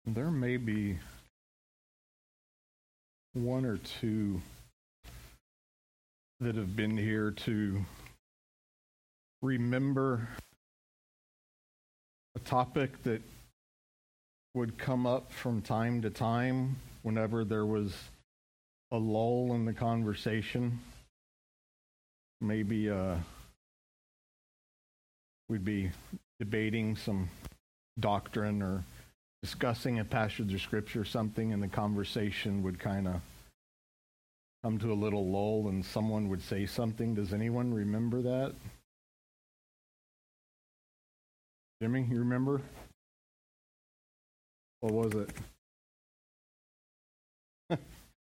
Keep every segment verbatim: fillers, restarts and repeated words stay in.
There may be one or two that have been here to remember a topic that would come up from time to time whenever there was a lull in the conversation. Maybe uh, we'd be debating some doctrine or discussing a passage of scripture or something, and the conversation would kind of come to a little lull and someone would say something. Does anyone remember that? Jimmy, you remember? What was it?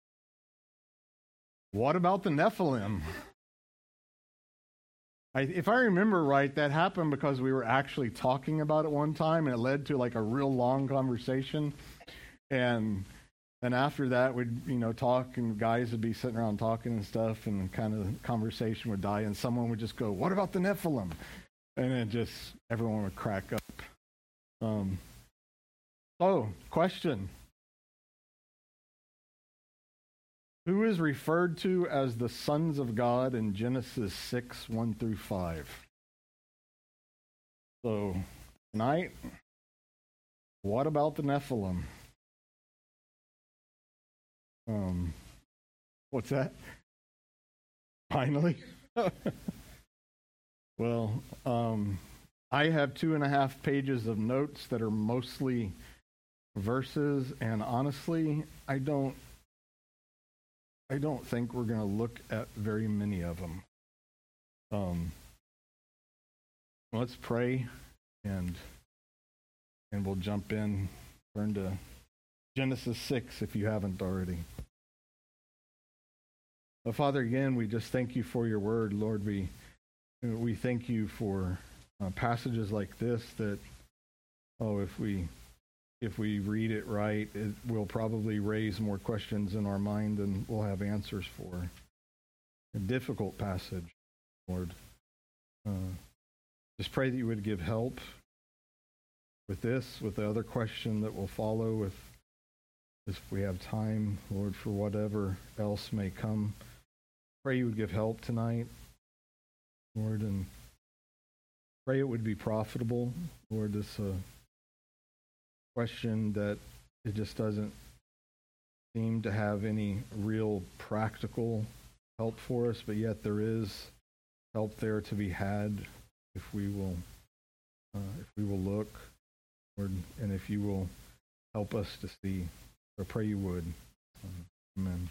What about the Nephilim? I, if I remember right, that happened because we were actually talking about it one time, and it led to like a real long conversation. And then after that, we'd you know talk, and guys would be sitting around talking and stuff, and kind of the conversation would die, and someone would just go, "What about the Nephilim?" And it just everyone would crack up. Um, so, question. Who is referred to as the sons of God in Genesis six, one through five? So, tonight, what about the Nephilim? Um, what's that? Finally? Well, um, I have two and a half pages of notes that are mostly verses, and honestly, I don't I don't think we're going to look at very many of them. Um, let's pray, and and we'll jump in. Turn to Genesis six if you haven't already. Well, Father, again, we just thank you for your word, Lord. We we thank you for uh, passages like this that, oh, if we if we read it right, it will probably raise more questions in our mind than we'll have answers for. A difficult passage, Lord. Uh, just pray that you would give help with this, with the other question that will follow, with if we have time, Lord, for whatever else may come. Pray you would give help tonight, Lord, and pray it would be profitable. Lord, this uh, question that it just doesn't seem to have any real practical help for us, but yet there is help there to be had if we will uh, if we will look, Lord, and if you will help us to see. I pray you would. Amen.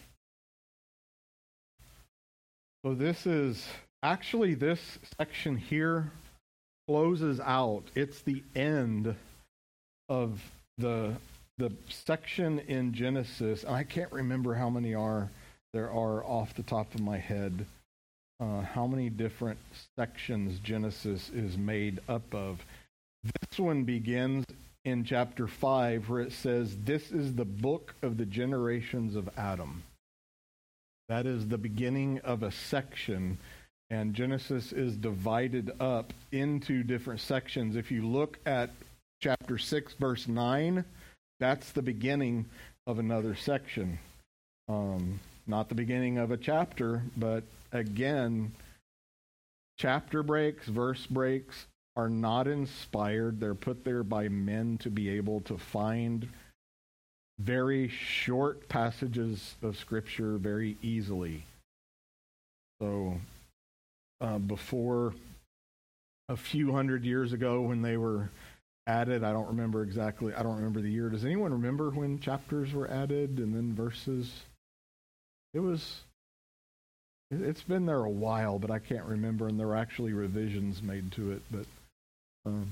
So this is actually this section here closes out. It's the end of the the section in Genesis, and I can't remember how many are there are off the top of my head, uh, how many different sections Genesis is made up of. This one begins in chapter five, where it says, "This is the book of the generations of Adam." That is the beginning of a section, and Genesis is divided up into different sections. If you look at chapter six, verse nine, that's the beginning of another section. Um, not the beginning of a chapter, but again, chapter breaks, verse breaks are not inspired. They're put there by men to be able to find very short passages of Scripture very easily. So, uh, before a few hundred years ago when they were added, I don't remember exactly, I don't remember the year. Does anyone remember when chapters were added and then verses? It was, it's been there a while, but I can't remember, and there were actually revisions made to it, but um,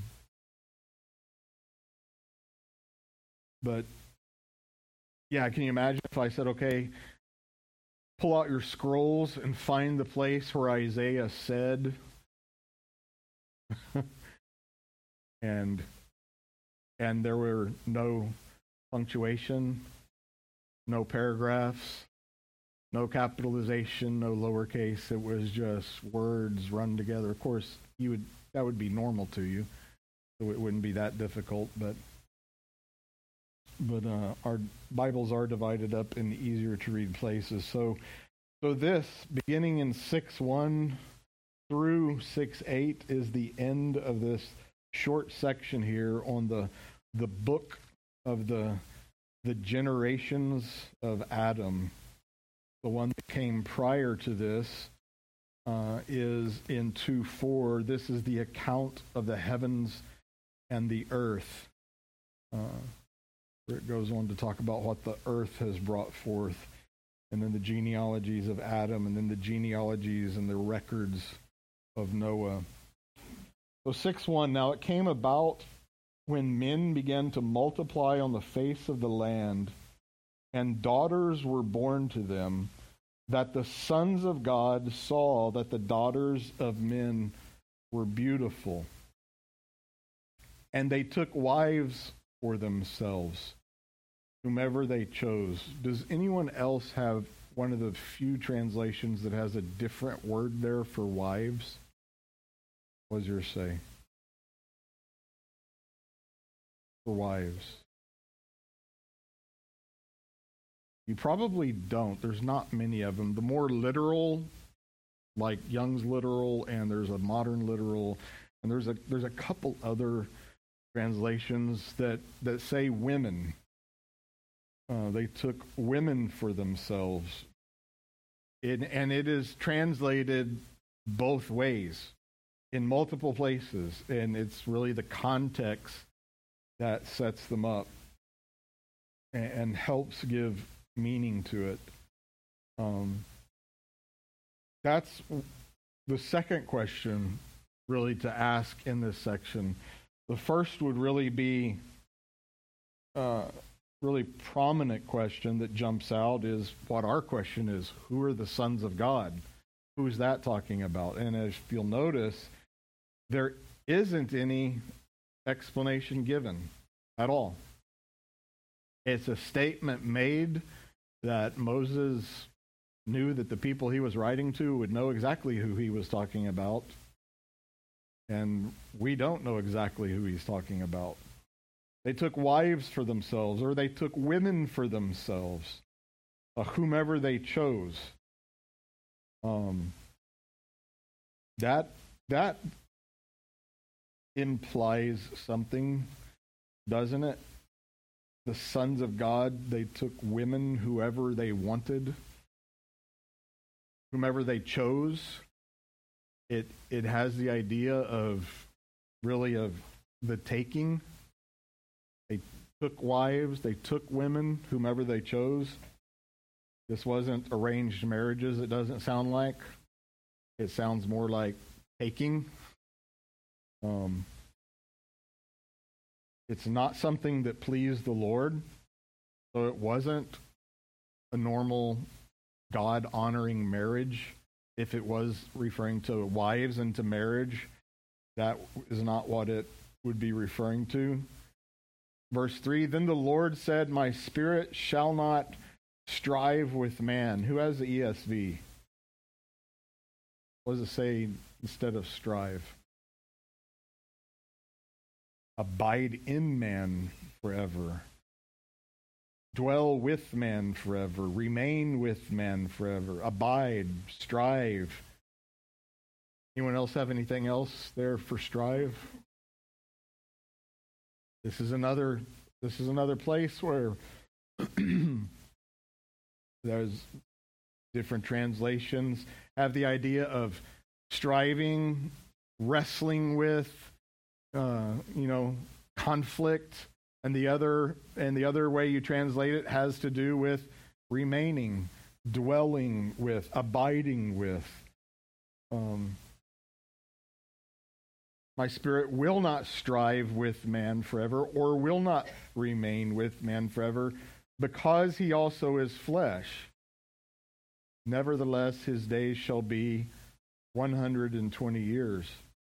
but yeah, can you imagine if I said, okay, pull out your scrolls and find the place where Isaiah said, and and there were no punctuation, no paragraphs, no capitalization, no lowercase. It was just words run together. Of course, you would that would be normal to you, so it wouldn't be that difficult. But but uh, our Bibles are divided up in easier to read places. So, so this, beginning in six one through six eight, is the end of this short section here on the the book of the the generations of Adam. The one that came prior to this uh, is in two four. This is the account of the heavens and the earth. Uh, it goes on to talk about what the earth has brought forth, and then the genealogies of Adam, and then the genealogies and the records of Noah. So six one, now it came about when men began to multiply on the face of the land, and daughters were born to them, that the sons of God saw that the daughters of men were beautiful. And they took wives for themselves, whomever they chose. Does anyone else have one of the few translations that has a different word there for wives? What does yours say? For wives. You probably don't. There's not many of them. The more literal, like Young's literal, and there's a modern literal, and there's a there's a couple other translations that, that say women. Uh, they took women for themselves. It, and it is translated both ways in multiple places, and it's really the context that sets them up and, and helps give meaning to it. Um, that's the second question really to ask in this section. The first would really be uh, really prominent question that jumps out is what our question is: who are the sons of God? Who's that talking about? And as you'll notice, there isn't any explanation given at all. It's a statement made that Moses knew that the people he was writing to would know exactly who he was talking about. And we don't know exactly who he's talking about. They took wives for themselves, or they took women for themselves, uh, whomever they chose. Um, that that implies something, doesn't it? The sons of God, they took women, whoever they wanted, whomever they chose. It it has the idea of really of the taking. They took wives, they took women, whomever they chose. This wasn't arranged marriages, it doesn't sound like. It sounds more like taking. Um, it's not something that pleased the Lord, so it wasn't a normal God-honoring marriage. If it was referring to wives and to marriage, that is not what it would be referring to. Verse three, then the Lord said, my spirit shall not strive with man. Who has the E S V? What does it say instead of strive? Abide in man forever. Dwell with man forever. Remain with man forever. Abide, strive. Anyone else have anything else there for strive? This is another this is another place where there's different translations have the idea of striving, wrestling with, uh, you know, conflict, and the other and the other way you translate it has to do with remaining, dwelling with, abiding with. Um, My spirit will not strive with man forever, or will not remain with man forever, because he also is flesh. Nevertheless, his days shall be one hundred twenty years.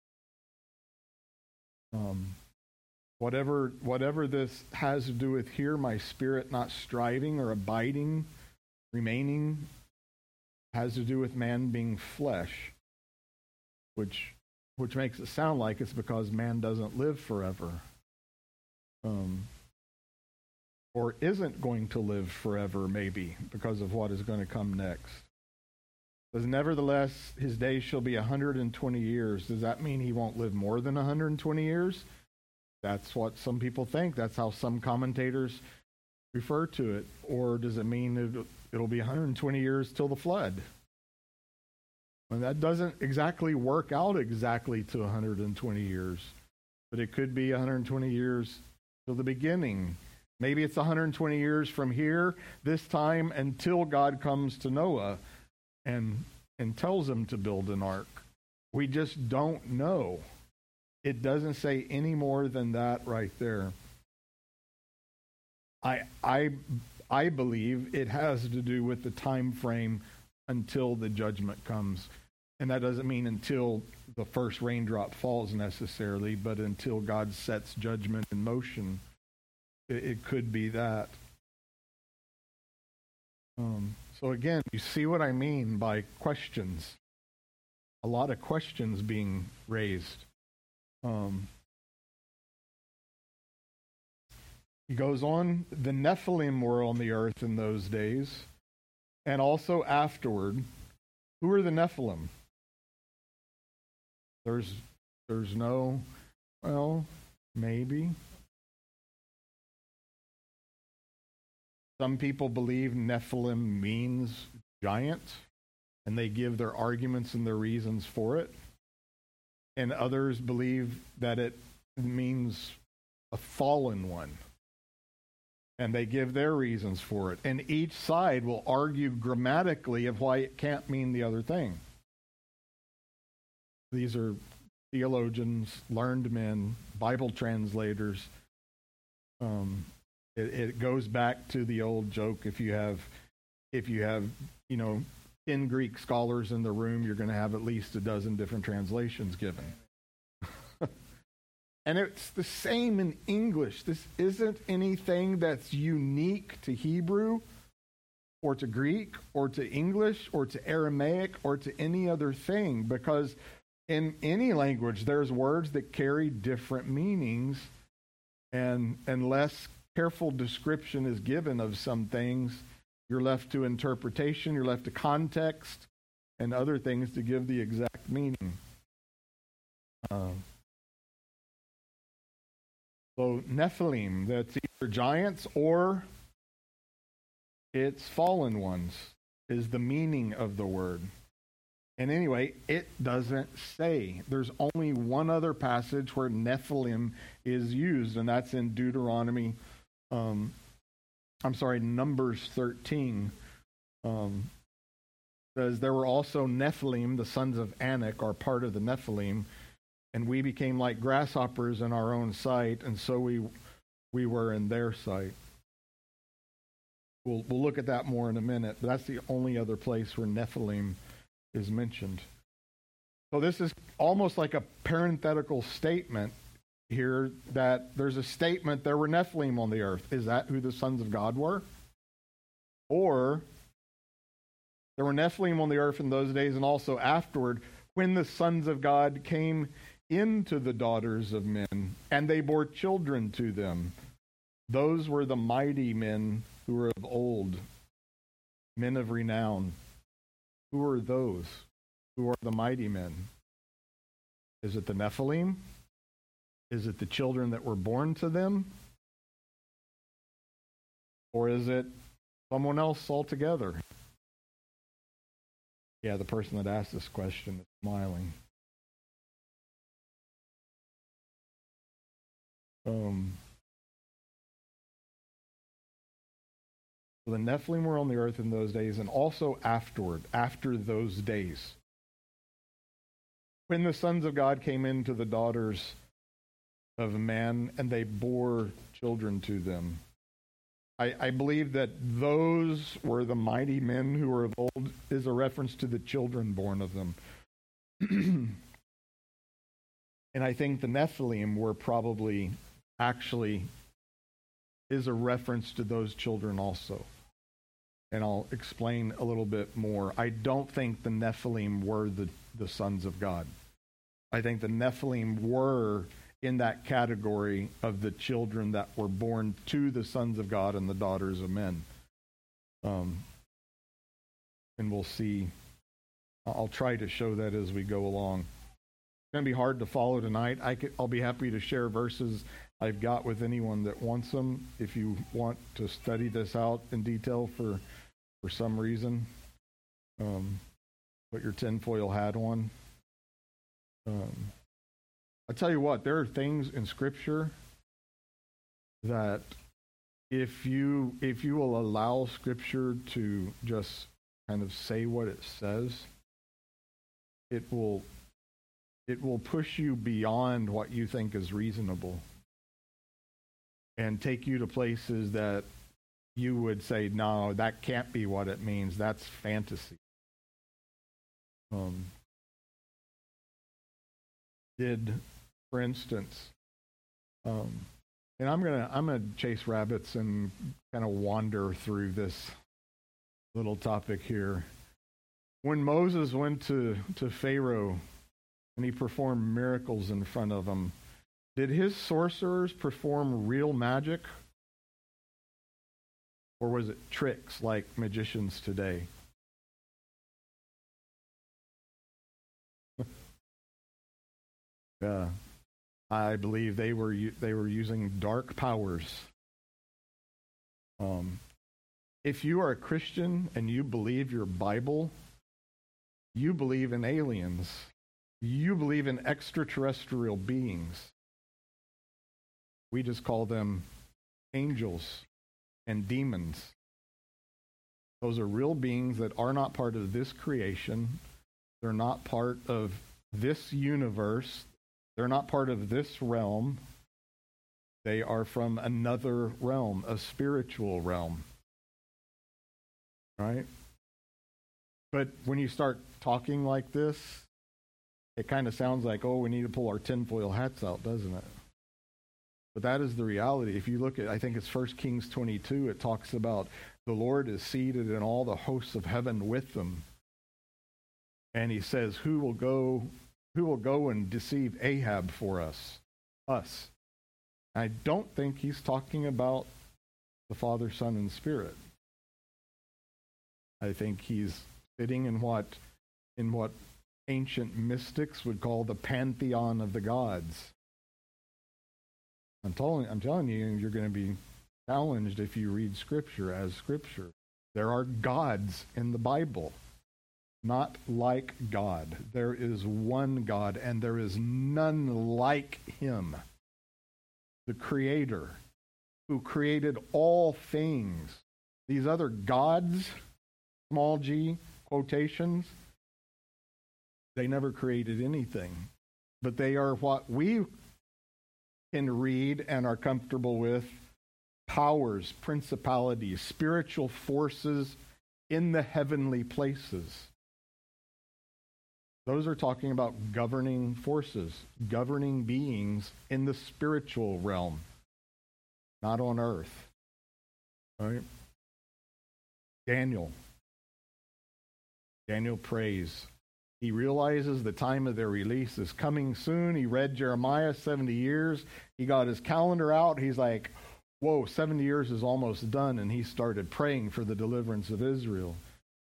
Um, whatever, whatever this has to do with here, my spirit not striving or abiding, remaining, has to do with man being flesh, which which makes it sound like it's because man doesn't live forever. Um, or isn't going to live forever, maybe, because of what is going to come next. It says, nevertheless, his days shall be one hundred twenty years. Does that mean he won't live more than one hundred twenty years? That's what some people think. That's how some commentators refer to it. Or does it mean it'll, it'll be one hundred twenty years till the flood? And that doesn't exactly work out exactly to one hundred twenty years. But it could be one hundred twenty years till the beginning. Maybe it's one hundred twenty years from here, this time, until God comes to Noah and and tells him to build an ark. We just don't know. It doesn't say any more than that right there. I I I believe it has to do with the time frame until the judgment comes. And that doesn't mean until the first raindrop falls necessarily, but until God sets judgment in motion. It, it could be that. Um, so again, you see what I mean by questions. A lot of questions being raised. Um, he goes on, the Nephilim were on the earth in those days, and also afterward. Who are the Nephilim? There's, there's no, well, maybe. Some people believe Nephilim means giant, and they give their arguments and their reasons for it. And others believe that it means a fallen one, and they give their reasons for it. And each side will argue grammatically of why it can't mean the other thing. These are theologians, learned men, Bible translators. Um, it, it goes back to the old joke: if you have, if you have, you know, ten Greek scholars in the room, you're going to have at least a dozen different translations given. And it's the same in English. This isn't anything that's unique to Hebrew or to Greek or to English or to Aramaic or to any other thing, because in any language there's words that carry different meanings, and unless careful description is given of some things, you're left to interpretation, you're left to context and other things to give the exact meaning. Uh, so Nephilim, that's either giants or it's fallen ones, is the meaning of the word. And anyway, it doesn't say. There's only one other passage where Nephilim is used, and that's in Deuteronomy, um, I'm sorry, Numbers thirteen. Um, says, there were also Nephilim, the sons of Anak, are part of the Nephilim, and we became like grasshoppers in our own sight, and so we we were in their sight. We'll, we'll look at that more in a minute, but that's the only other place where Nephilim is mentioned. So this is almost like a parenthetical statement here, that there's a statement there were Nephilim on the earth. Is that who the sons of God were? Or there were Nephilim on the earth in those days and also afterward, when the sons of God came into the daughters of men, and they bore children to them. Those were the mighty men who were of old, men of renown. Who are those? Who are the mighty men? Is it the Nephilim? Is it the children that were born to them? Or is it someone else altogether? Yeah, the person that asked this question is smiling. Um, so the Nephilim were on the earth in those days, and also afterward, after those days, when the sons of God came into the daughters of man, and they bore children to them. I, I believe that those were the mighty men who were of old is a reference to the children born of them. And I think the Nephilim were probably actually is a reference to those children also. And I'll explain a little bit more. I don't think the Nephilim were the, the sons of God. I think the Nephilim were in that category of the children that were born to the sons of God and the daughters of men. Um, and we'll see. I'll try to show that as we go along. It's going to be hard to follow tonight. I could, I'll be happy to share verses I've got with anyone that wants them. If you want to study this out in detail for for some reason, um, put your tinfoil hat on. Um, I tell you what, there are things in Scripture that if you if you will allow Scripture to just kind of say what it says, it will it will push you beyond what you think is reasonable and take you to places that you would say, no, that can't be what it means. That's fantasy. Um, did, for instance, um, and I'm gonna I'm gonna chase rabbits and kind of wander through this little topic here. When Moses went to, to Pharaoh and he performed miracles in front of him, did his sorcerers perform real magic? Or was it tricks like magicians today? Yeah, I believe they were they were using dark powers. Um, if you are a Christian and you believe your Bible, you believe in aliens. You believe in extraterrestrial beings. We just call them angels and demons. Those are real beings that are not part of this creation. They're not part of this universe. They're not part of this realm. They are from another realm, a spiritual realm. Right? But when you start talking like this, it kind of sounds like, oh, we need to pull our tinfoil hats out, doesn't it? But that is the reality. If you look at, I think it's First Kings twenty-two, it talks about the Lord is seated in all the hosts of heaven with them. And he says, who will go, who will go and deceive Ahab for us? Us. I don't think he's talking about the Father, Son, and Spirit. I think he's sitting in what in what ancient mystics would call the pantheon of the gods. I'm telling, I'm telling you, you're going to be challenged if you read Scripture as Scripture. There are gods in the Bible, not like God. There is one God, and there is none like him, the Creator, who created all things. These other gods, small g, quotations, they never created anything. But they are what we can read and are comfortable with: powers, principalities, spiritual forces in the heavenly places. Those are talking about governing forces, governing beings in the spiritual realm, not on earth. All right? Daniel. Daniel prays. He realizes the time of their release is coming soon. He read Jeremiah, seventy years. He got his calendar out. He's like, whoa, seventy years is almost done. And he started praying for the deliverance of Israel.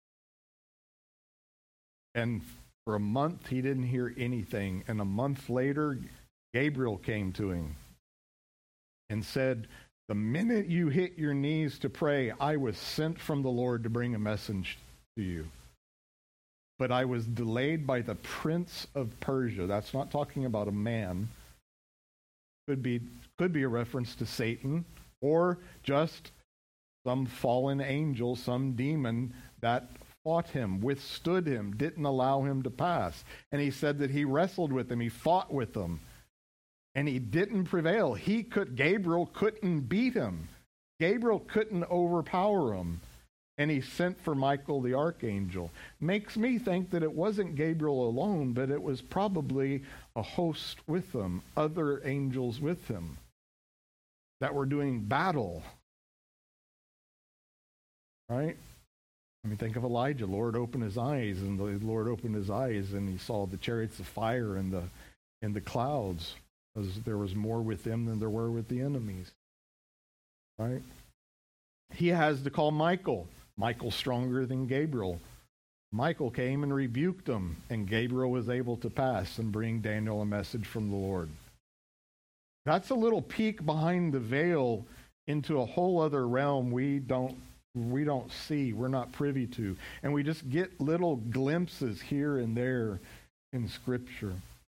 And for a month, he didn't hear anything. And a month later, Gabriel came to him and said, the minute you hit your knees to pray, I was sent from the Lord to bring a message to you. But I was delayed by the prince of Persia. That's not talking about a man. Could be, could be a reference to Satan, or just some fallen angel, some demon that fought him, withstood him, didn't allow him to pass. And he said that he wrestled with them, he fought with them, and he didn't prevail. He could, Gabriel couldn't beat him. Gabriel couldn't overpower him. And he sent for Michael the archangel. Makes me think that it wasn't Gabriel alone, but it was probably a host with him, other angels with him that were doing battle. Right? I mean, think of Elijah. Lord opened his eyes, and the Lord opened his eyes, and he saw the chariots of fire and the in the clouds. because there was more with them than there were with the enemies. Right? He has to call Michael. Michael's stronger than Gabriel. Michael came and rebuked him, and Gabriel was able to pass and bring Daniel a message from the Lord. That's a little peek behind the veil into a whole other realm we don't we don't see, we're not privy to. And we just get little glimpses here and there in Scripture.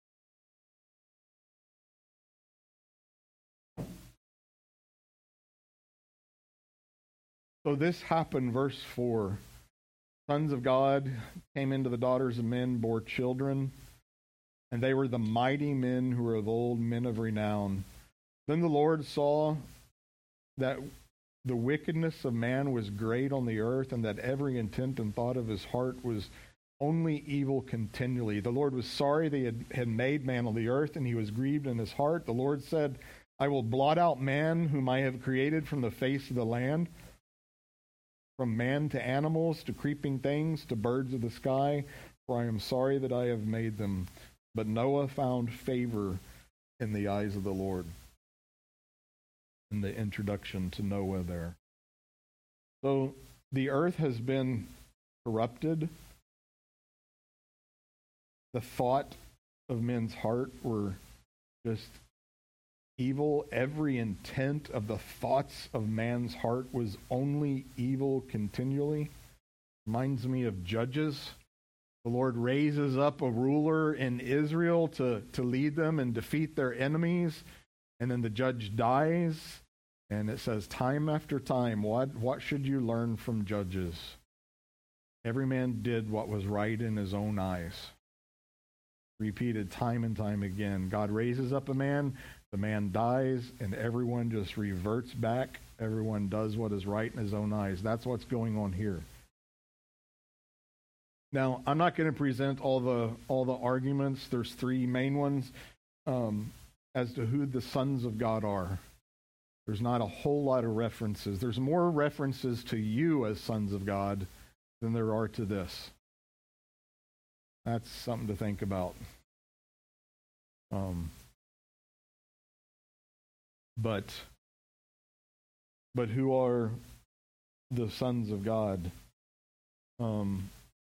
So this happened, verse four. Sons of God came into the daughters of men, bore children, and they were the mighty men who were of old, men of renown. Then the Lord saw that the wickedness of man was great on the earth, and that every intent and thought of his heart was only evil continually. The Lord was sorry that he had, had made man on the earth, and he was grieved in his heart. The Lord said, I will blot out man whom I have created from the face of the land, from man to animals, to creeping things, to birds of the sky, for I am sorry that I have made them. But Noah found favor in the eyes of the Lord. In the introduction to Noah there. So the earth has been corrupted. The thought of men's heart were just evil. Every intent of the thoughts of man's heart was only evil continually. Reminds me of Judges. The Lord raises up a ruler in Israel to, to lead them and defeat their enemies. And then the judge dies. And it says time after time, what, what should you learn from Judges? Every man did what was right in his own eyes. Repeated time and time again. God raises up a man, the man dies, and everyone just reverts back. Everyone does what is right in his own eyes. That's what's going on here. Now, I'm not going to present all the all the arguments. There's three main ones um, as to who the sons of God are. There's not a whole lot of references. There's more references to you as sons of God than there are to this. That's something to think about. Um, but, but who are the sons of God? Um,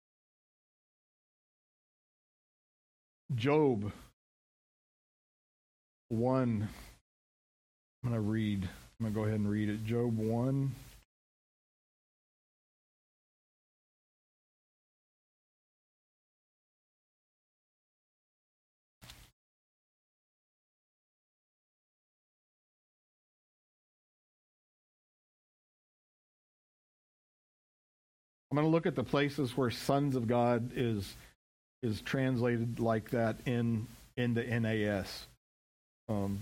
Job one. I'm going to read. I'm going to go ahead and read it. Job one. I'm going to look at the places where sons of God is is translated like that in in the N A S. Um,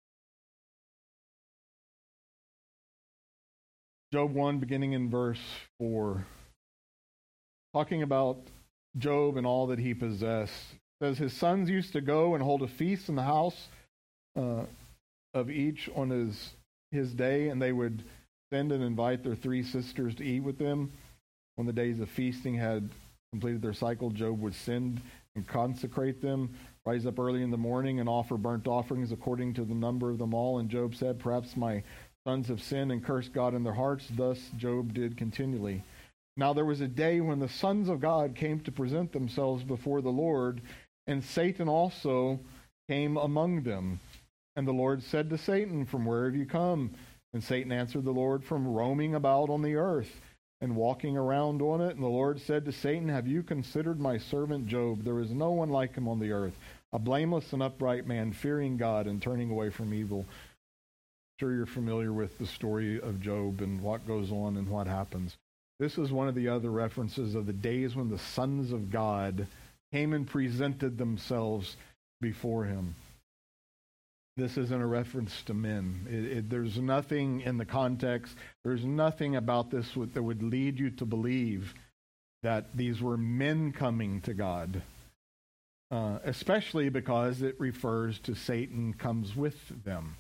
Job one, beginning in verse four, talking about Job and all that he possessed. It says, his sons used to go and hold a feast in the house uh, of each on his his day, and they would send and invite their three sisters to eat with them. When the days of feasting had completed their cycle, Job would send and consecrate them, rise up early in the morning and offer burnt offerings according to the number of them all. And Job said, perhaps my sons have sinned and cursed God in their hearts. Thus Job did continually. Now there was a day when the sons of God came to present themselves before the Lord, and Satan also came among them. And the Lord said to Satan, from where have you come? And Satan answered the Lord, from roaming about on the earth and walking around on it. And the Lord said to Satan, have you considered my servant Job? There is no one like him on the earth, a blameless and upright man, fearing God and turning away from evil. Sure, you're familiar with the story of Job and what goes on and what happens. This is one of the other references of the days when the sons of God came and presented themselves before him. This isn't a reference to men. It, it, there's nothing in the context, there's nothing about this that would lead you to believe that these were men coming to God, uh, especially because it refers to Satan comes with them.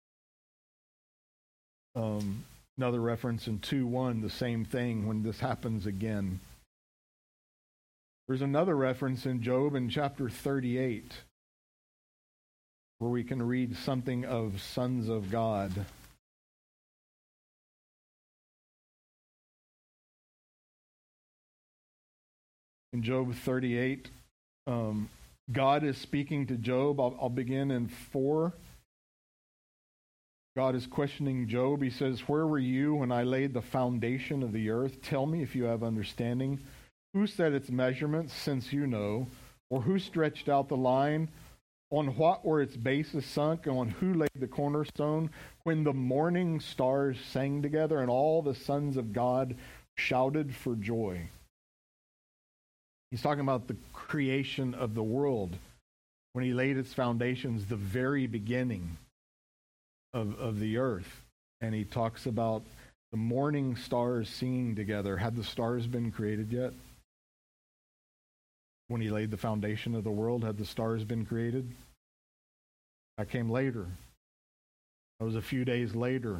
Um, another reference in two one, the same thing when this happens again. There's another reference in Job in chapter thirty-eight. where we can read something of sons of God. In Job thirty-eight, um, God is speaking to Job. I'll, I'll begin in four. God is questioning Job. He says, "Where were you when I laid the foundation of the earth? Tell me if you have understanding. Who set its measurements, since you know? Or who stretched out the line? On what were its bases sunk? And on who laid the cornerstone? When the morning stars sang together and all the sons of God shouted for joy." He's talking about the creation of the world. When he laid its foundations, the very beginning of, of the earth. And he talks about the morning stars singing together. Had the stars been created yet? When he laid the foundation of the world, had the stars been created? That came later. That was a few days later.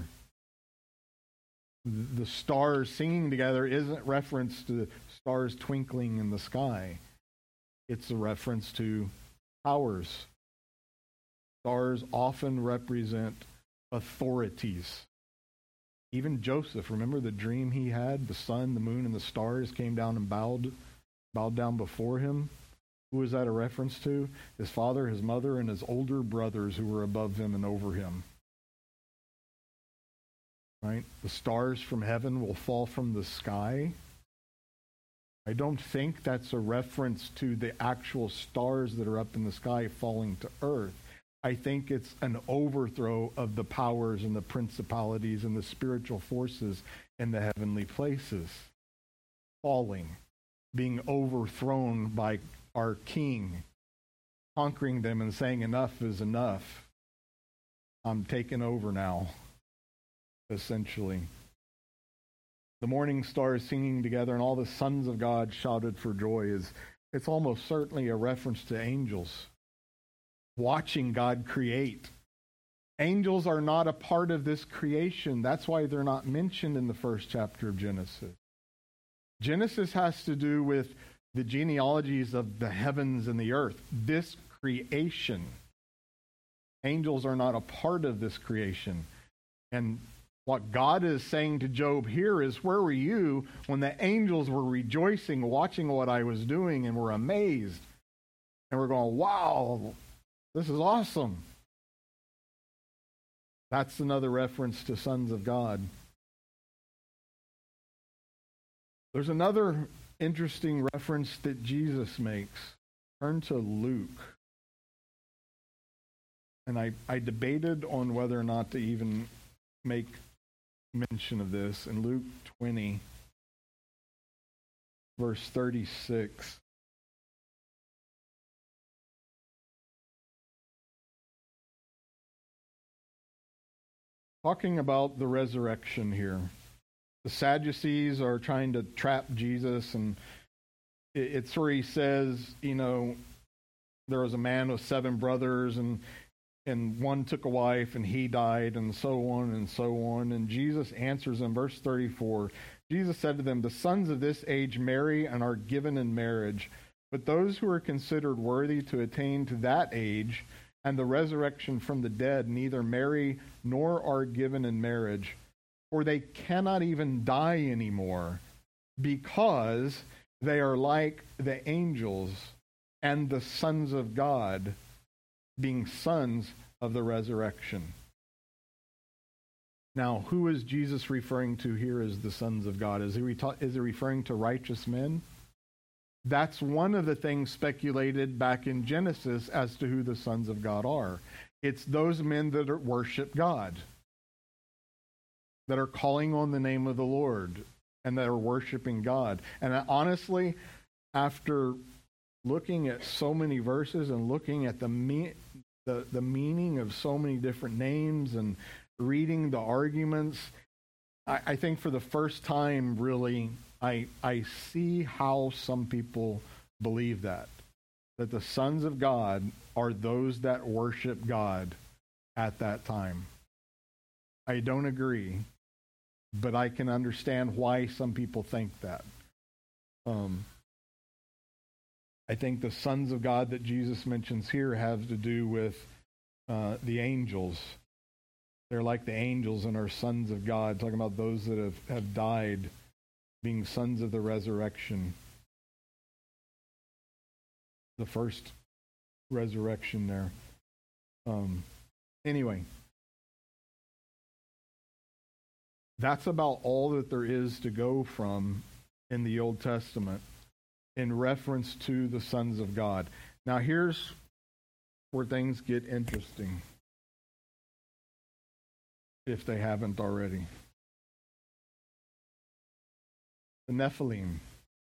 The stars singing together isn't reference to stars twinkling in the sky. It's a reference to powers. Stars often represent authorities. Even Joseph, remember the dream he had? The sun, the moon, and the stars came down and bowed, bowed down before him. Who is that a reference to? His father, his mother, and his older brothers who were above him and over him. Right? The stars from heaven will fall from the sky. I don't think that's a reference to the actual stars that are up in the sky falling to earth. I think it's an overthrow of the powers and the principalities and the spiritual forces in the heavenly places. Falling, being overthrown by our King, conquering them and saying enough is enough. I'm taking over now. Essentially. The morning stars singing together and all the sons of God shouted for joy is, it's almost certainly a reference to angels watching God create. Angels are not a part of this creation. That's why they're not mentioned in the first chapter of Genesis. Genesis has to do with the genealogies of the heavens and the earth, this creation. Angels are not a part of this creation. And what God is saying to Job here is, where were you when the angels were rejoicing, watching what I was doing, and were amazed? And we're going, wow, this is awesome. That's another reference to sons of God. There's another interesting reference that Jesus makes. Turn to Luke. And I, I debated on whether or not to even make mention of this in Luke twenty, verse thirty-six. Talking about the resurrection here. The Sadducees are trying to trap Jesus, and it's where he says, you know, there was a man with seven brothers, and and one took a wife, and he died, and so on and so on. And Jesus answers in verse thirty-four, Jesus said to them, the sons of this age marry and are given in marriage, but those who are considered worthy to attain to that age and the resurrection from the dead neither marry nor are given in marriage, for they cannot even die anymore, because they are like the angels and the sons of God, being sons of the resurrection. Now, who is Jesus referring to here as the sons of God? Is he, re- is he referring to righteous men? That's one of the things speculated back in Genesis as to who the sons of God are. It's those men that are, worship God, that are calling on the name of the Lord, and that are worshiping God. And honestly, after looking at so many verses and looking at the me- the, the meaning of so many different names and reading the arguments, I, I think for the first time, really, I I see how some people believe that. That the sons of God are those that worship God at that time. I don't agree, but I can understand why some people think that. Um, I think the sons of God that Jesus mentions here have to do with uh, the angels. They're like the angels and are sons of God, talking about those that have, have died being sons of the resurrection. The first resurrection there. Um, anyway, that's about all that there is to go from in the Old Testament in reference to the sons of God. Now here's where things get interesting, if they haven't already. The Nephilim.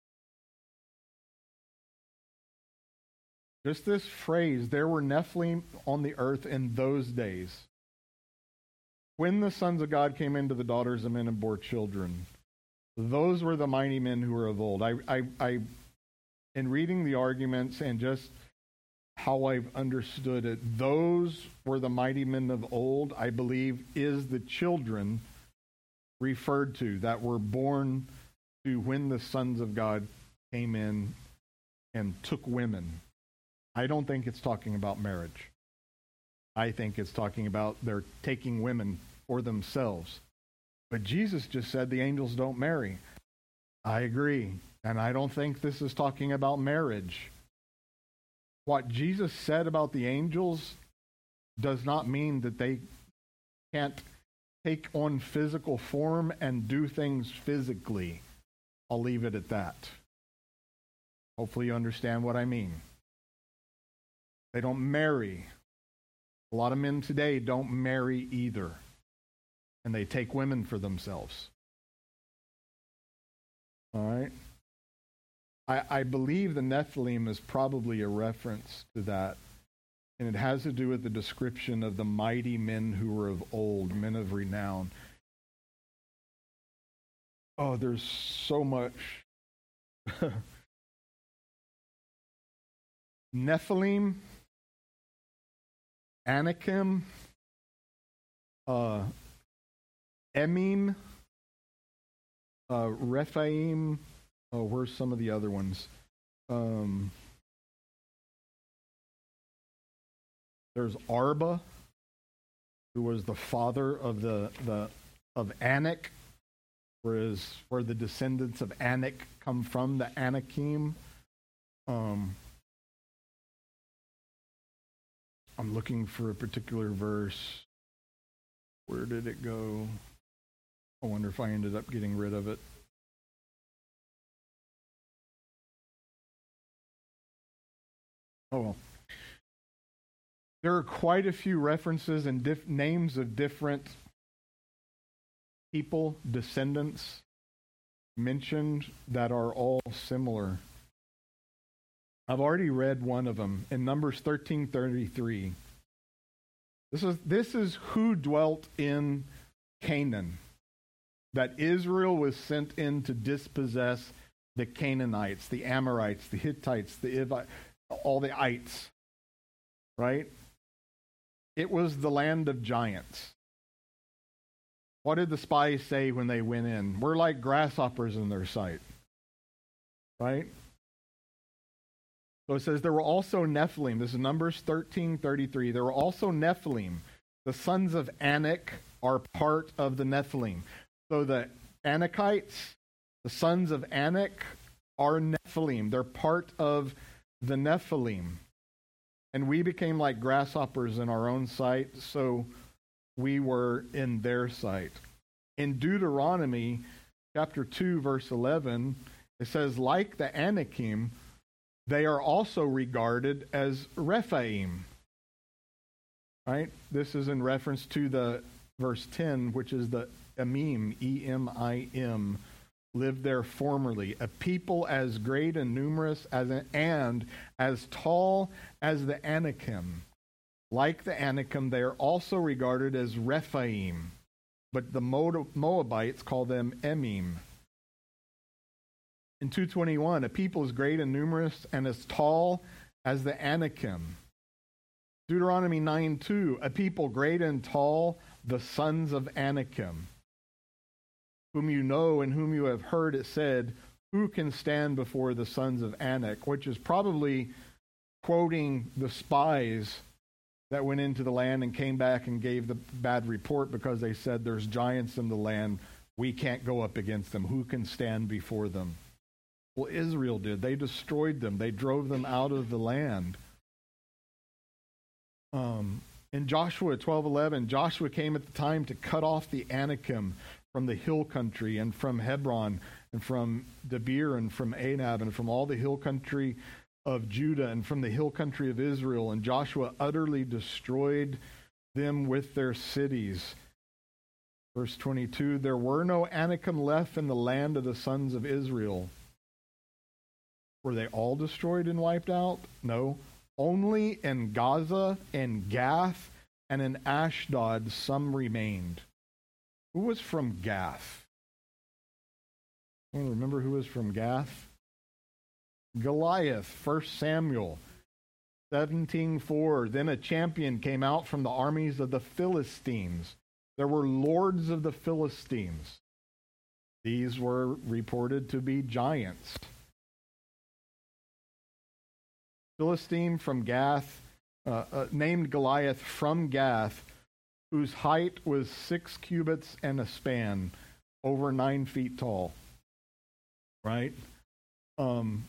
Just this phrase, there were Nephilim on the earth in those days. When the sons of God came into the daughters of men and bore children, those were the mighty men who were of old. I, I, I, in reading the arguments and just how I've understood it, those were the mighty men of old, I believe, is the children referred to that were born to when the sons of God came in and took women. I don't think it's talking about marriage. I think it's talking about they're taking women for themselves. But Jesus just said the angels don't marry. I agree. And I don't think this is talking about marriage. What Jesus said about the angels does not mean that they can't take on physical form and do things physically. I'll leave it at that. Hopefully you understand what I mean. They don't marry. A lot of men today don't marry either. And they take women for themselves. All right? I, I believe the Nephilim is probably a reference to that. And it has to do with the description of the mighty men who were of old, men of renown. Oh, there's so much. Nephilim, Anakim, uh, Emim, uh, Rephaim. Oh, where's some of the other ones? Um, there's Arba, who was the father of the the of Anak, whereas where the descendants of Anak come from, the Anakim. Um, I'm looking for a particular verse. Where did it go? I wonder if I ended up getting rid of it. Oh well. There are quite a few references and diff- names of different people, descendants, mentioned that are all similar. I've already read one of them in Numbers thirteen thirty-three. This is this is who dwelt in Canaan, that Israel was sent in to dispossess the Canaanites, the Amorites, the Hittites, the Ivites, all the ites, right? It was the land of giants. What did the spies say when they went in? We're like grasshoppers in their sight, right? So it says there were also Nephilim. This is Numbers thirteen thirty-three. There were also Nephilim. The sons of Anak are part of the Nephilim. So the Anakites, the sons of Anak, are Nephilim. They're part of the Nephilim. And we became like grasshoppers in our own sight, so we were in their sight. In Deuteronomy chapter two, verse eleven, it says, like the Anakim, they are also regarded as Rephaim. Right? This is in reference to the verse ten, which is the Emim, E M I M, lived there formerly, a people as great and numerous as an, and as tall as the Anakim. Like the Anakim, they are also regarded as Rephaim, but the Moabites call them Emim. In two twenty-one, a people as great and numerous and as tall as the Anakim. Deuteronomy nine two, a people great and tall, the sons of Anakim, whom you know and whom you have heard it said, who can stand before the sons of Anak? Which is probably quoting the spies that went into the land and came back and gave the bad report because they said there's giants in the land. We can't go up against them. Who can stand before them? Well, Israel did. They destroyed them. They drove them out of the land. Um, in Joshua twelve eleven, Joshua came at the time to cut off the Anakim from the hill country and from Hebron and from Debir and from Anab and from all the hill country of Judah and from the hill country of Israel. And Joshua utterly destroyed them with their cities. Verse twenty-two, there were no Anakim left in the land of the sons of Israel. Were they all destroyed and wiped out? No. Only in Gaza and Gath and in Ashdod some remained. Who was from Gath? Anyone remember who was from Gath? Goliath, First Samuel seventeen four. Then a champion came out from the armies of the Philistines. There were lords of the Philistines. These were reported to be giants. Philistine from Gath, uh, uh, named Goliath from Gath, whose height was six cubits and a span, over nine feet tall. Right? Um,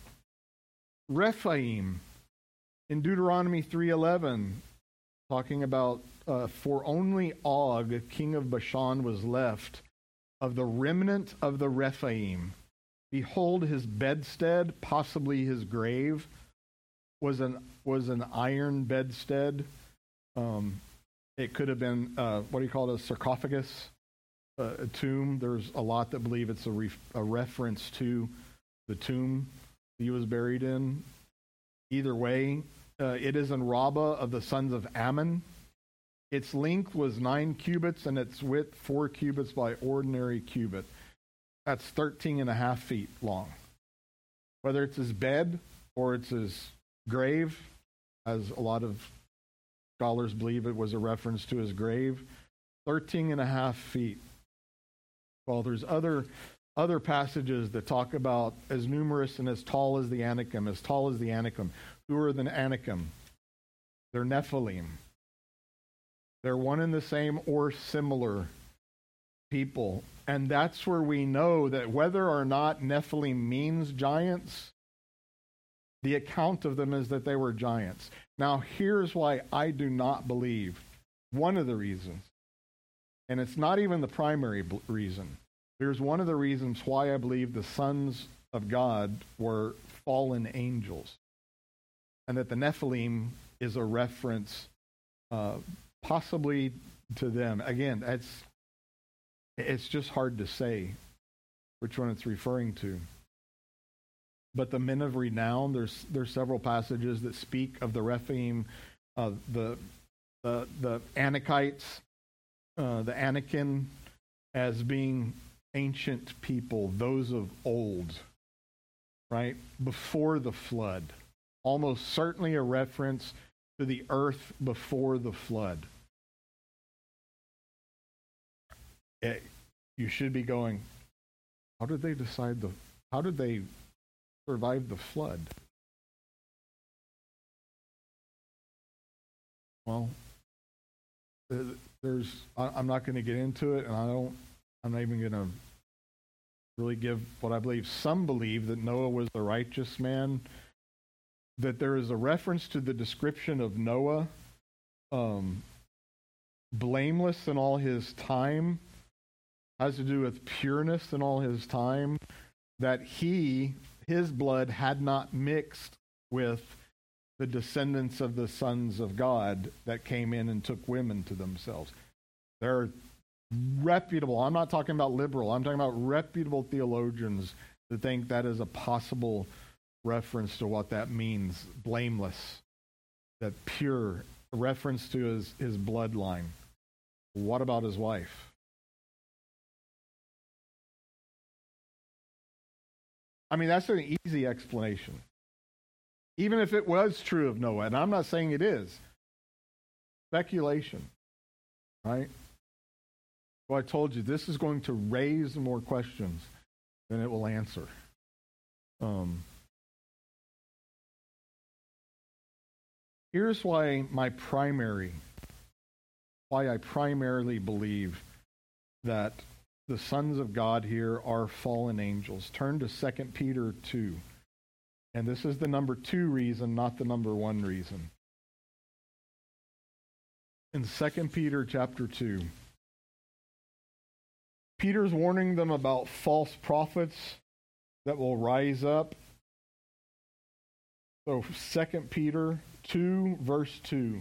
Rephaim, in Deuteronomy three eleven, talking about, uh, for only Og, king of Bashan, was left of the remnant of the Rephaim. Behold, his bedstead, possibly his grave, was an was an iron bedstead. Um, it could have been, uh, what do you call it, a sarcophagus, uh, a tomb. There's a lot that believe it's a, ref- a reference to the tomb he was buried in. Either way, uh, it is in Rabbah of the sons of Ammon. Its length was nine cubits and its width four cubits by ordinary cubit. That's thirteen and a half feet long. Whether it's his bed or it's his grave, as a lot of scholars believe it was a reference to his grave, thirteen and a half feet. Well, there's other other passages that talk about as numerous and as tall as the Anakim, as tall as the Anakim. Who are the Anakim? They're Nephilim. They're one and the same or similar people. And that's where we know that whether or not Nephilim means giants, the account of them is that they were giants. Now, here's why I do not believe, one of the reasons, and it's not even the primary b- reason. Here's one of the reasons why I believe the sons of God were fallen angels, and that the Nephilim is a reference uh, possibly to them. Again, it's, it's just hard to say which one it's referring to. But the men of renown, there's there's several passages that speak of the Rephaim, uh, the, the the Anakites, uh, the Anakim, as being ancient people, those of old, right? Before the flood. Almost certainly a reference to the earth before the flood. It, you should be going, how did they decide the, how did they survive the flood? Well, there's, I'm not going to get into it, and I don't, I'm not even going to really give what I believe. Some believe that Noah was the righteous man, that there is a reference to the description of Noah, um, blameless in all his time, has to do with pureness in all his time, that he, his blood had not mixed with the descendants of the sons of God that came in and took women to themselves. They're reputable, I'm not talking about liberal, I'm talking about reputable theologians that think that is a possible reference to what that means, blameless, that pure, a reference to his, his bloodline. What about his wife? I mean, that's an easy explanation. Even if it was true of Noah, and I'm not saying it is. Speculation, right? Well, I told you, this is going to raise more questions than it will answer. Um, Here's why my primary, why I primarily believe that the sons of God here are fallen angels. Turn to Second Peter two. And this is the number two reason, not the number one reason. In Second Peter chapter two, Peter's warning them about false prophets that will rise up. So Second Peter two, verse two.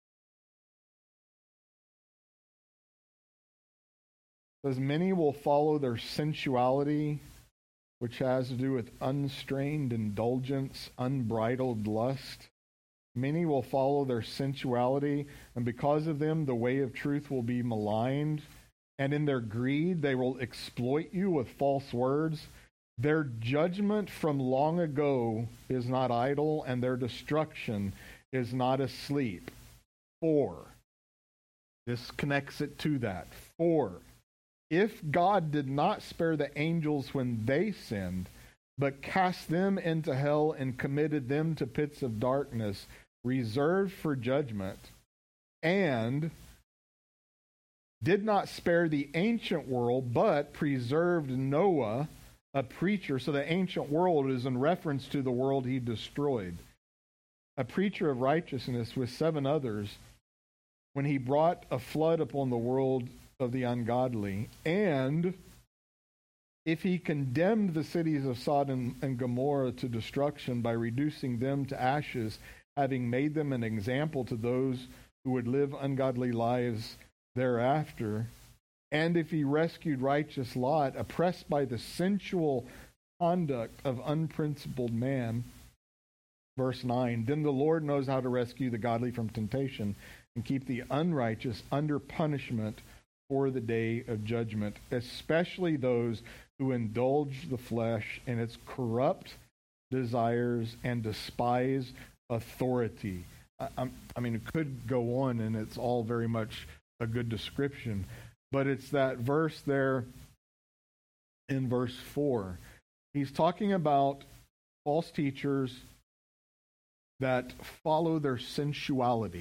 Says, many will follow their sensuality, which has to do with unstrained indulgence, unbridled lust. Many will follow their sensuality, and because of them, the way of truth will be maligned. And in their greed, they will exploit you with false words. Their judgment from long ago is not idle, and their destruction is not asleep. For, this connects it to that. For, if God did not spare the angels when they sinned, but cast them into hell and committed them to pits of darkness, reserved for judgment, and did not spare the ancient world, but preserved Noah, a preacher. So the ancient world is in reference to the world he destroyed. A preacher of righteousness with seven others, when he brought a flood upon the world of the ungodly. And if he condemned the cities of Sodom and Gomorrah to destruction by reducing them to ashes, having made them an example to those who would live ungodly lives thereafter, and if he rescued righteous Lot, oppressed by the sensual conduct of unprincipled man, verse nine, then the Lord knows how to rescue the godly from temptation and keep the unrighteous under punishment for the day of judgment, especially those who indulge the flesh in its corrupt desires and despise authority. I, I mean, it could go on, and it's all very much a good description, but it's that verse there in verse four. He's talking about false teachers that follow their sensuality,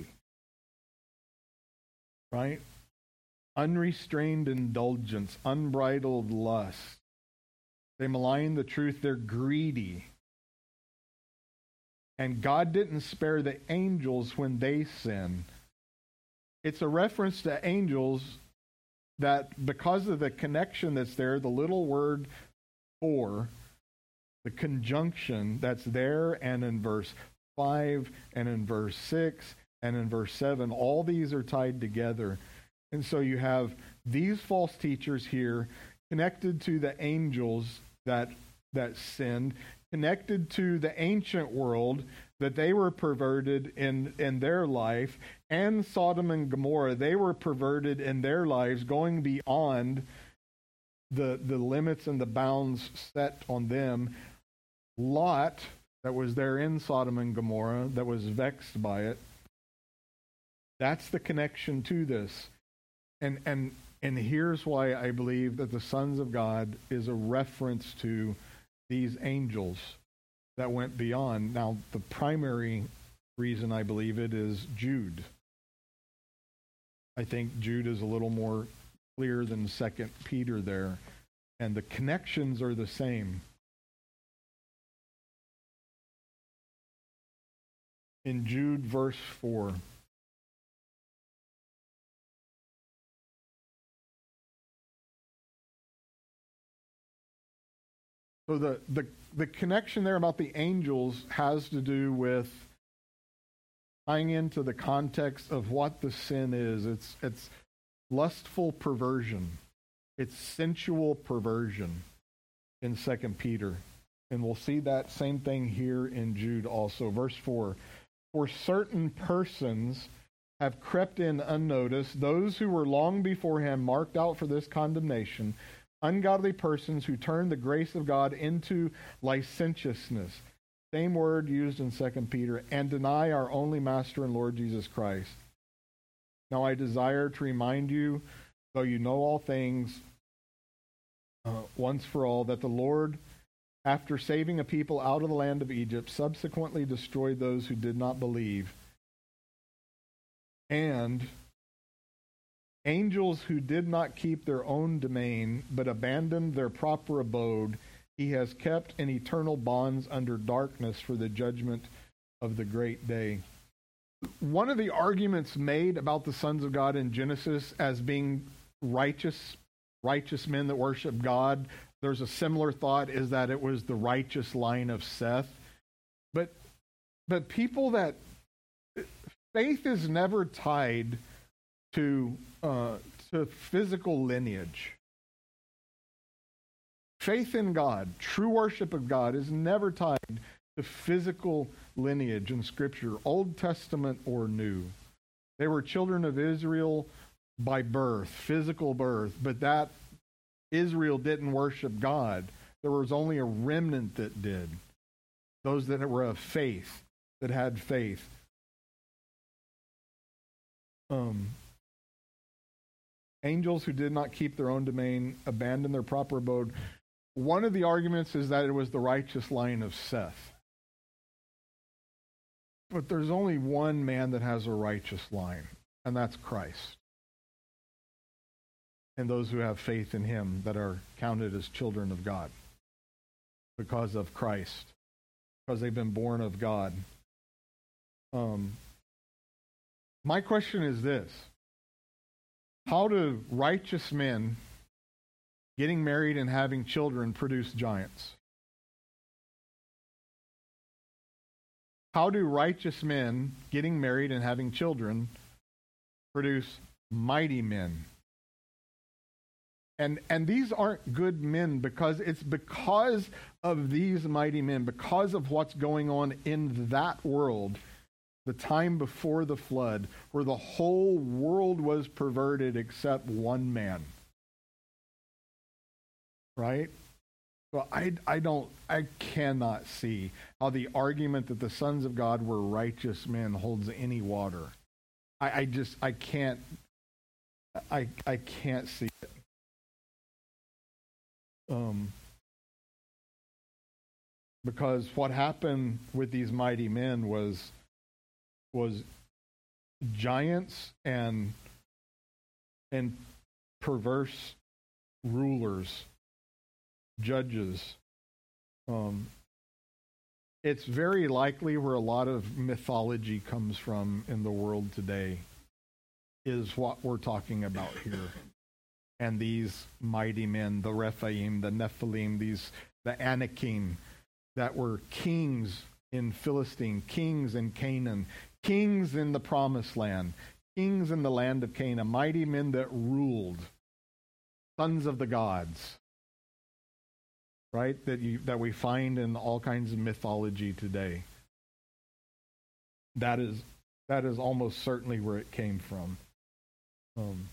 right? Unrestrained indulgence, unbridled lust. They malign the truth. They're greedy. And God didn't spare the angels when they sin. It's a reference to angels that, because of the connection that's there, the little word for, the conjunction that's there, and in verse five, and in verse six, and in verse seven, all these are tied together. And so you have these false teachers here connected to the angels that that sinned, connected to the ancient world, that they were perverted in, in their life, and Sodom and Gomorrah, they were perverted in their lives, going beyond the, the limits and the bounds set on them. Lot, that was there in Sodom and Gomorrah, that was vexed by it. That's the connection to this. And and and here's why I believe that the sons of God is a reference to these angels that went beyond. Now, the primary reason I believe it is Jude. I think Jude is a little more clear than Second Peter there, and the connections are the same. In Jude verse four, so the, the, the connection there about the angels has to do with tying into the context of what the sin is. It's it's lustful perversion. It's sensual perversion in Second Peter. And we'll see that same thing here in Jude also. Verse four, for certain persons have crept in unnoticed, those who were long beforehand marked out for this condemnation, ungodly persons who turn the grace of God into licentiousness. Same word used in Second Peter, and deny our only Master and Lord Jesus Christ. Now I desire to remind you, though you know all things, uh, once for all, that the Lord, after saving a people out of the land of Egypt, subsequently destroyed those who did not believe And angels who did not keep their own domain, but abandoned their proper abode, he has kept in eternal bonds under darkness for the judgment of the great day. One of the arguments made about the sons of God in Genesis as being righteous, righteous men that worship God, there's a similar thought, is that it was the righteous line of Seth. But, but people that, faith is never tied to, uh, to physical lineage. Faith in God, true worship of God, is never tied to physical lineage in Scripture, Old Testament or New. They were children of Israel by birth, physical birth, but that Israel didn't worship God. There was only a remnant that did. Those that were of faith, that had faith. Um, angels who did not keep their own domain, abandoned their proper abode. One of the arguments is that it was the righteous line of Seth. But there's only one man that has a righteous line, and that's Christ. And those who have faith in him that are counted as children of God because of Christ, because they've been born of God. Um, my question is this: how do righteous men getting married and having children produce giants? How do righteous men getting married and having children produce mighty men? And and these aren't good men because it's because of these mighty men, because of what's going on in that world, the time before the flood, where the whole world was perverted except one man. Right? Well, I, I don't, I cannot see how the argument that the sons of God were righteous men holds any water. I, I just, I can't, I, I can't see it. Um, because what happened with these mighty men was, was giants and, and perverse rulers, judges. Um, it's very likely where a lot of mythology comes from in the world today is what we're talking about here. And these mighty men, the Rephaim, the Nephilim, these the Anakim, that were kings in Philistine, kings in Canaan, kings in the Promised Land, kings in the land of Canaan, mighty men that ruled, sons of the gods. Right, that you that we find in all kinds of mythology today. That is that is almost certainly where it came from. Um,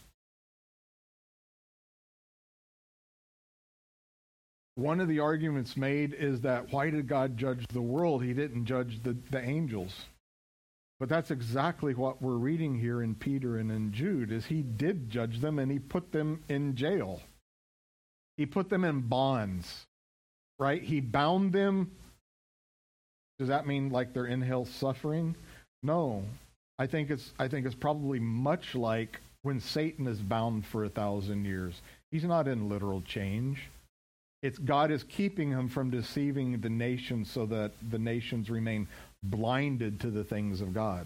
one of the arguments made is that why did God judge the world? He didn't judge the, the angels. But that's exactly what we're reading here in Peter and in Jude, is he did judge them and he put them in jail. He put them in bonds. Right? He bound them. Does that mean like they're in hell suffering? No. I think it's I think it's probably much like when Satan is bound for a thousand years. He's not in literal change. It's God is keeping him from deceiving the nations so that the nations remain blinded to the things of God.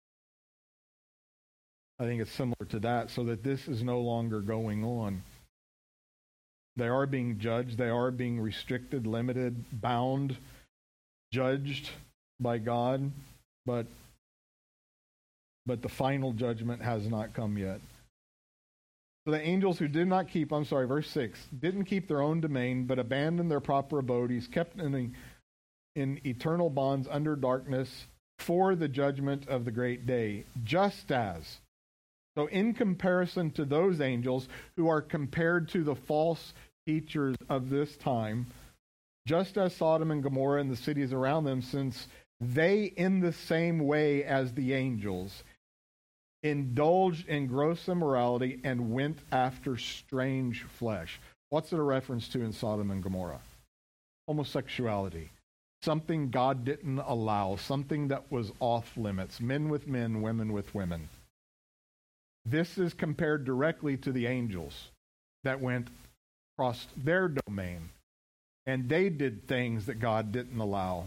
I think it's similar to that, so that this is no longer going on. They are being judged. They are being restricted, limited, bound, judged by God. But, but the final judgment has not come yet. So the angels who did not keep, I'm sorry, verse six, didn't keep their own domain, but abandoned their proper abode. He's kept in, in eternal bonds under darkness for the judgment of the great day. Just as. So in comparison to those angels who are compared to the false teachers of this time, just as Sodom and Gomorrah and the cities around them, since they in the same way as the angels indulged in gross immorality and went after strange flesh. What's it a reference to in Sodom and Gomorrah? Homosexuality. Something God didn't allow, something that was off limits. Men with men, women with women. This is compared directly to the angels that went across their domain. And they did things that God didn't allow.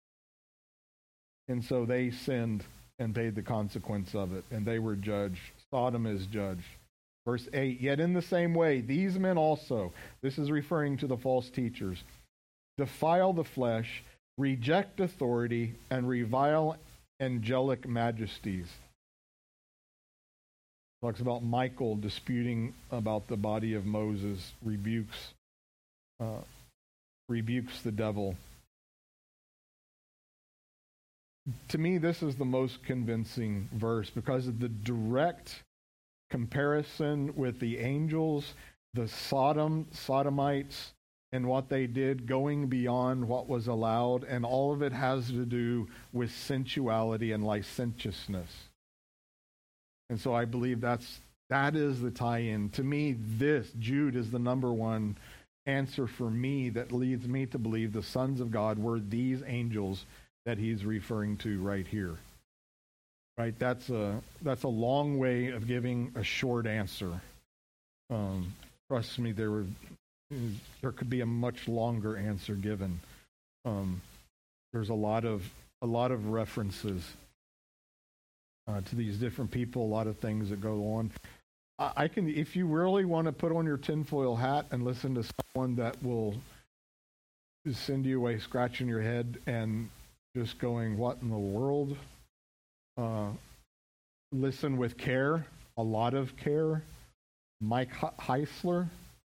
And so they sinned and paid the consequence of it. And they were judged. Sodom is judged. Verse eight, yet in the same way, these men also, this is referring to the false teachers, defile the flesh, reject authority, and revile angelic majesties. Talks about Michael disputing about the body of Moses, rebukes, uh, rebukes the devil. To me, this is the most convincing verse because of the direct comparison with the angels, the Sodom, Sodomites, and what they did, going beyond what was allowed, and all of it has to do with sensuality and licentiousness. And so I believe that's that is the tie-in. To me, this, Jude, is the number one answer for me that leads me to believe the sons of God were these angels that he's referring to right here. Right? That's a that's a long way of giving a short answer. Um, trust me, there were there could be a much longer answer given. Um, there's a lot of a lot of references uh, to these different people, a lot of things that go on. I, I can, if you really want to put on your tinfoil hat and listen to someone that will send you away scratching your head and just going, "What in the world?" Uh, listen with care, a lot of care. Mike Heisler,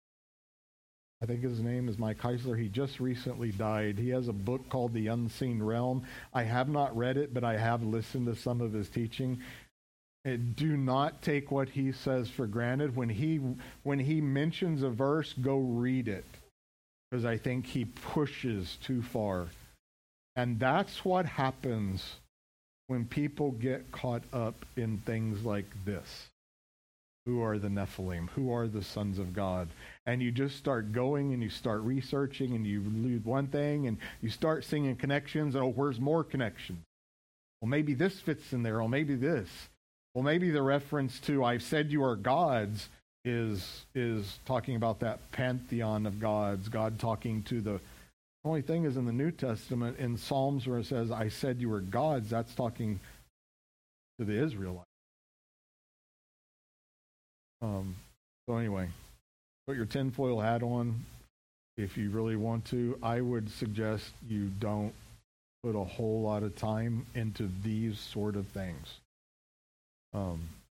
I think his name is Mike Heisler. He just recently died. He has a book called The Unseen Realm. I have not read it, but I have listened to some of his teaching. And do not take what he says for granted. When he when he mentions a verse, go read it, because I think he pushes too far. And that's what happens when people get caught up in things like this. Who are the Nephilim? Who are the sons of God? And you just start going and you start researching and you read one thing and you start seeing connections. Oh, where's more connections? Well, maybe this fits in there. Or maybe this. Well, maybe the reference to "I've said you are gods" is is talking about that pantheon of gods. God talking to the The only thing is in the New Testament, in Psalms where it says, "I said you were gods," that's talking to the Israelites. Um, so anyway, put your tinfoil hat on if you really want to. I would suggest you don't put a whole lot of time into these sort of things. Um,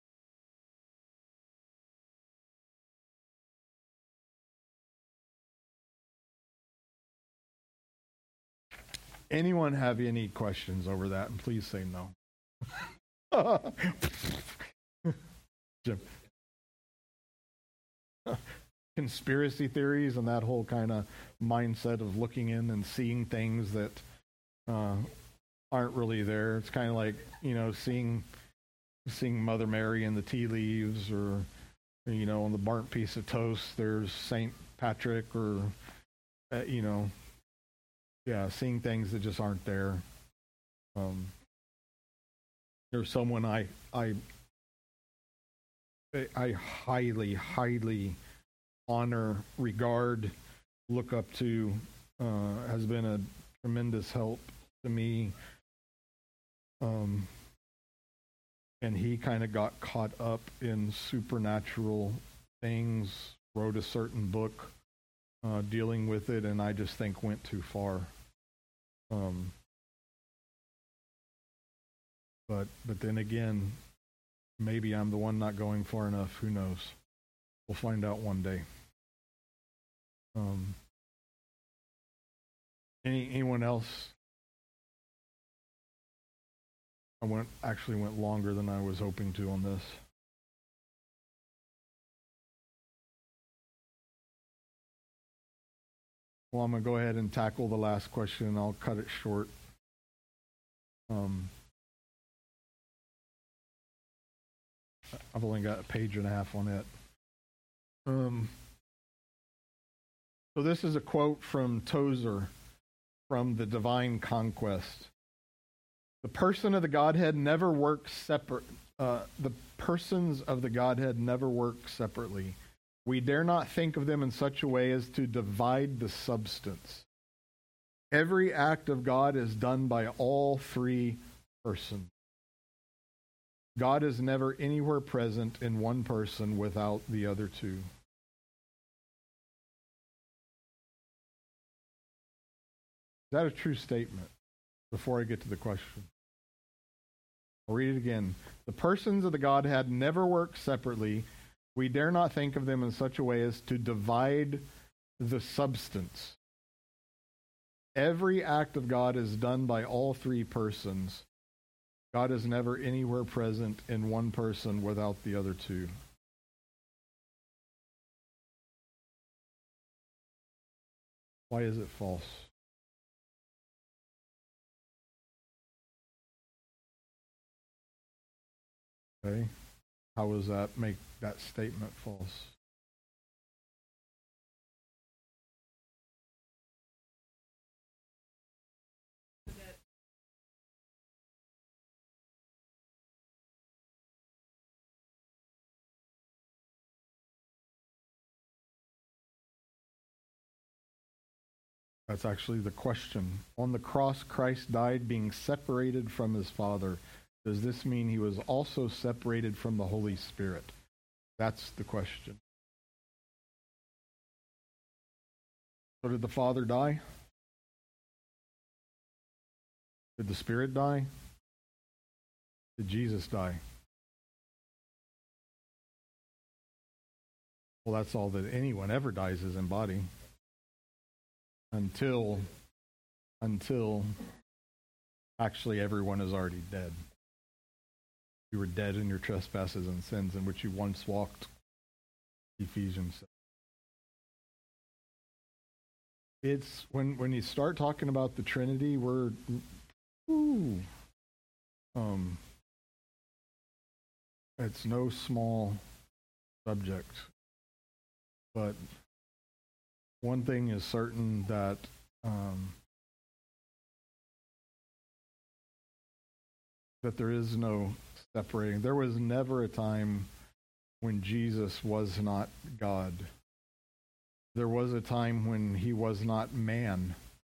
Anyone have any questions over that? And please say no. Jim. Conspiracy theories and that whole kind of mindset of looking in and seeing things that uh, aren't really there. It's kind of like, you know, seeing seeing Mother Mary in the tea leaves, or, you know, on the burnt piece of toast, there's Saint Patrick, or, uh, you know, yeah, seeing things that just aren't there. Um, there's someone I I I highly, highly honor, regard, look up to, uh, has been a tremendous help to me. Um, and he kind of got caught up in supernatural things, wrote a certain book uh, dealing with it, and I just think went too far. Um, but but then again, maybe I'm the one not going far enough. Who knows? We'll find out one day. Um, any anyone else? I went actually went longer than I was hoping to on this. Well, I'm going to go ahead and tackle the last question, and I'll cut it short. Um, I've only got a page and a half on it. Um, so this is a quote from Tozer from The Divine Conquest. The person of the Godhead never works separate, uh, the persons of the Godhead never work separately. We dare not think of them in such a way as to divide the substance. Every act of God is done by all three persons. God is never anywhere present in one person without the other two. Is that a true statement? Before I get to the question, I'll read it again. The persons of the Godhead never work separately. We dare not think of them in such a way as to divide the substance. Every act of God is done by all three persons. God is never anywhere present in one person without the other two. Why is it false? Okay. How does that make that statement false? That's actually the question. On the cross, Christ died being separated from his Father. Does this mean he was also separated from the Holy Spirit? That's the question. So did the Father die? Did the Spirit die? Did Jesus die? Well, that's all that anyone ever dies is in body. Until, until actually everyone is already dead. You were dead in your trespasses and sins in which you once walked. Ephesians. It's when when you start talking about the Trinity, we're ooh, um, it's no small subject. But one thing is certain, that um, that there is no separating. There was never a time when Jesus was not God. There was a time when he was not man.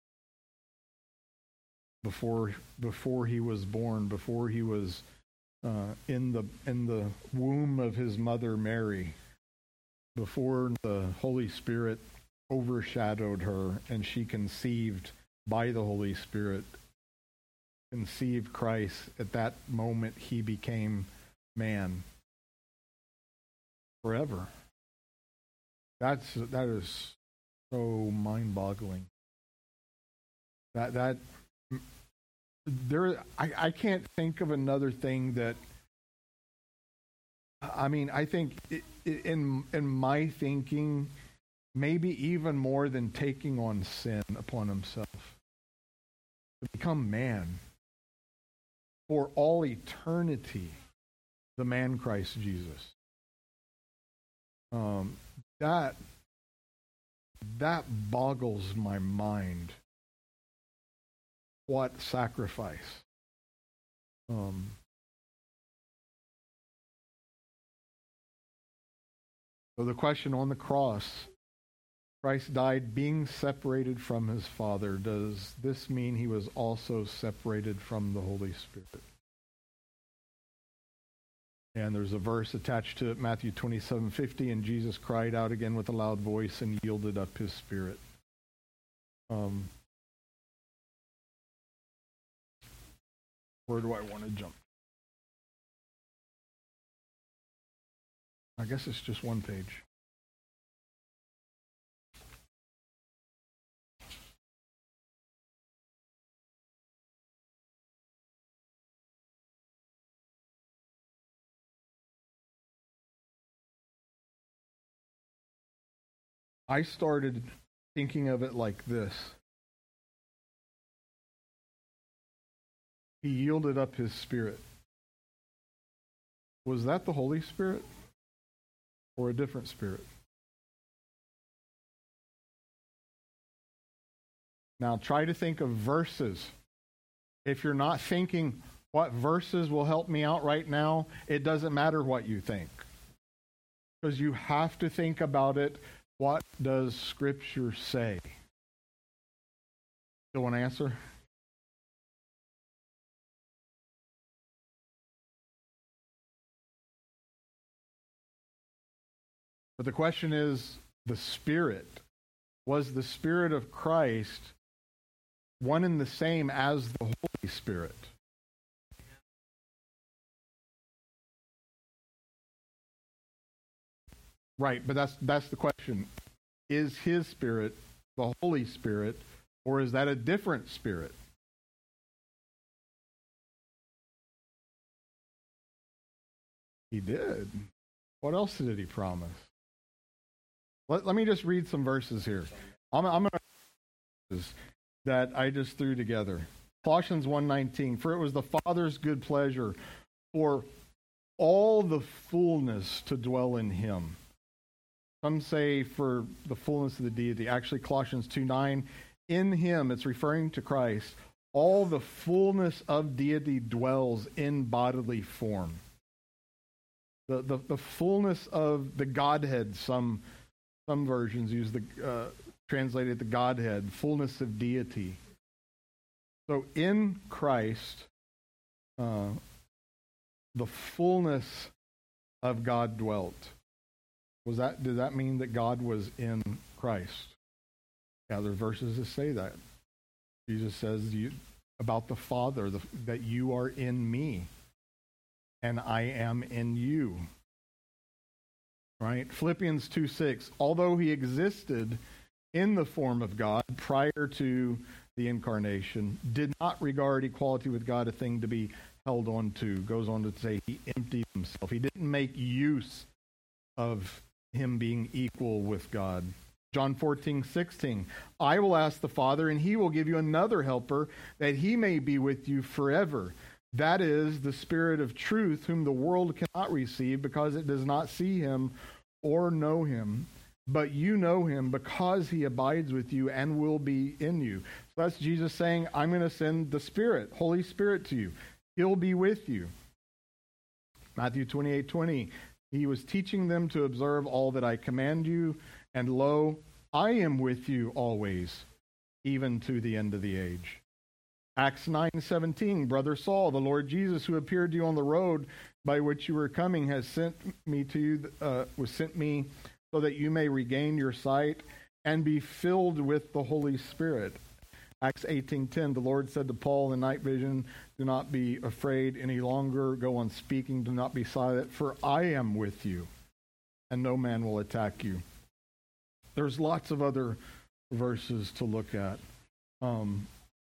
Before before he was born, before he was uh, in the in the womb of his mother Mary, before the Holy Spirit overshadowed her and she conceived by the Holy Spirit, conceived Christ, at that moment he became man forever. That's that is so mind-boggling. That that there I, I can't think of another thing that I mean I think it, in in my thinking, maybe even more than taking on sin upon himself, to become man for all eternity, the man Christ Jesus. Um, that that boggles my mind. What sacrifice! Um, so the question on the cross, Christ died being separated from his Father. Does this mean he was also separated from the Holy Spirit? And there's a verse attached to it, Matthew twenty-seven fifty, and Jesus cried out again with a loud voice and yielded up his spirit. Um, where do I want to jump? I guess it's just one page. I started thinking of it like this. He yielded up his spirit. Was that the Holy Spirit or a different spirit? Now try to think of verses. If you're not thinking, what verses will help me out right now, it doesn't matter what you think. Because you have to think about it. What does Scripture say? Still want to answer? But the question is, the Spirit. Was the Spirit of Christ one and the same as the Holy Spirit? Right, but that's that's the question. Is his Spirit the Holy Spirit, or is that a different Spirit? He did. What else did he promise? Let, let me just read some verses here. I'm, I'm going to that I just threw together. Colossians one nineteen, for it was the Father's good pleasure for all the fullness to dwell in him. Some say for the fullness of the deity. Actually, Colossians two nine, in him, it's referring to Christ, all the fullness of deity dwells in bodily form. The, the, the fullness of the Godhead, some some versions use the uh, translated the Godhead, fullness of deity. So in Christ, uh, the fullness of God dwelt. Was that? Does that mean that God was in Christ? Yeah, there are verses that say that. Jesus says you, about the Father, the, that you are in me, and I am in you. Right? Philippians two six, although he existed in the form of God prior to the incarnation, did not regard equality with God a thing to be held on to. Goes on to say he emptied himself. He didn't make use of him being equal with God. John fourteen sixteen, I will ask the Father, and he will give you another helper, that he may be with you forever. That is the Spirit of truth, whom the world cannot receive because it does not see him or know him. But you know him because he abides with you and will be in you. So that's Jesus saying, I'm going to send the Spirit, Holy Spirit, to you. He'll be with you. Matthew twenty-eight twenty, he was teaching them to observe all that I command you, and lo, I am with you always, even to the end of the age. Acts nine seventeen, Brother Saul, the Lord Jesus, who appeared to you on the road by which you were coming, has sent me to you, uh, was sent me so that you may regain your sight and be filled with the Holy Spirit. Acts eighteen ten, the Lord said to Paul in the night vision, do not be afraid any longer, go on speaking, do not be silent, for I am with you, and no man will attack you. There's lots of other verses to look at. Um,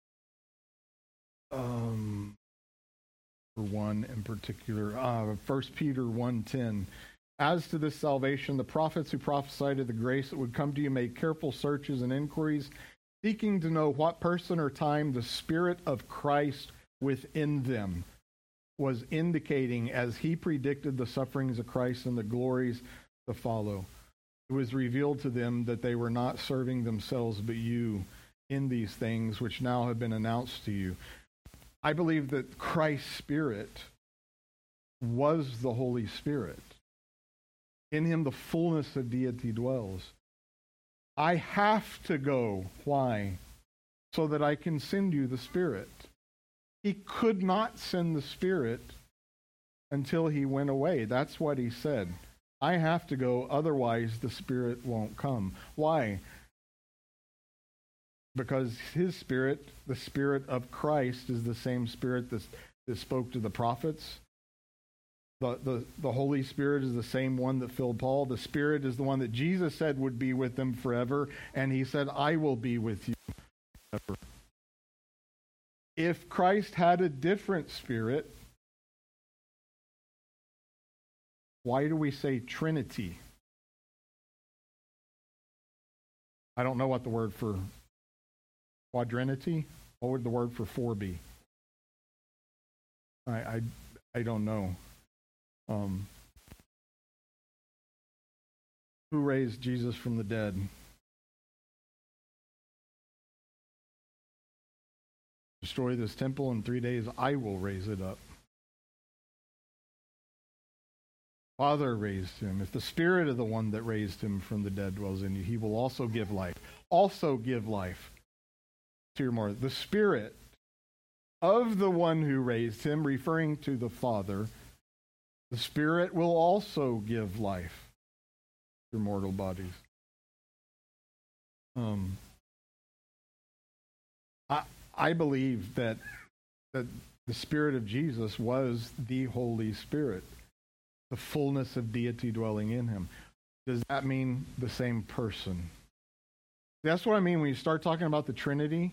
um, for one in particular, uh, First Peter one ten. As to this salvation, the prophets who prophesied of the grace that would come to you made careful searches and inquiries, seeking to know what person or time the Spirit of Christ within them was indicating as he predicted the sufferings of Christ and the glories to follow. It was revealed to them that they were not serving themselves but you in these things which now have been announced to you. I believe that Christ's Spirit was the Holy Spirit. In him the fullness of deity dwells. I have to go. Why? So that I can send you the Spirit. He could not send the Spirit until he went away. That's what he said. I have to go, otherwise the Spirit won't come. Why? Because his Spirit, the Spirit of Christ, is the same Spirit that, that spoke to the prophets. The, the, the Holy Spirit is the same one that filled Paul. The Spirit is the one that Jesus said would be with them forever, and he said, I will be with you forever. If Christ had a different Spirit, why do we say Trinity? I don't know what the word for quadrinity, what would the word for four be? I I, I don't know. Um, who raised Jesus from the dead? destroy this temple in three days, I will raise it up. Father raised him. If the spirit of the one that raised him from the dead dwells in you, he will also give life. Also give life to your mortal. The spirit of the one who raised him, referring to the Father, the spirit will also give life to your mortal bodies. Um, I I believe that that the Spirit of Jesus was the Holy Spirit, the fullness of deity dwelling in him. Does that mean the same person? That's what I mean when you start talking about the Trinity.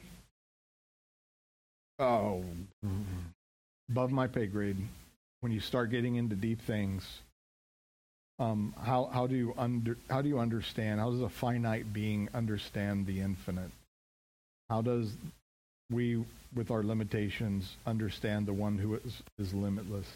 Oh, above my pay grade. When you start getting into deep things, um, how how do you under how do you understand? How does a finite being understand the infinite? How does we, with our limitations, understand the one who is, is limitless?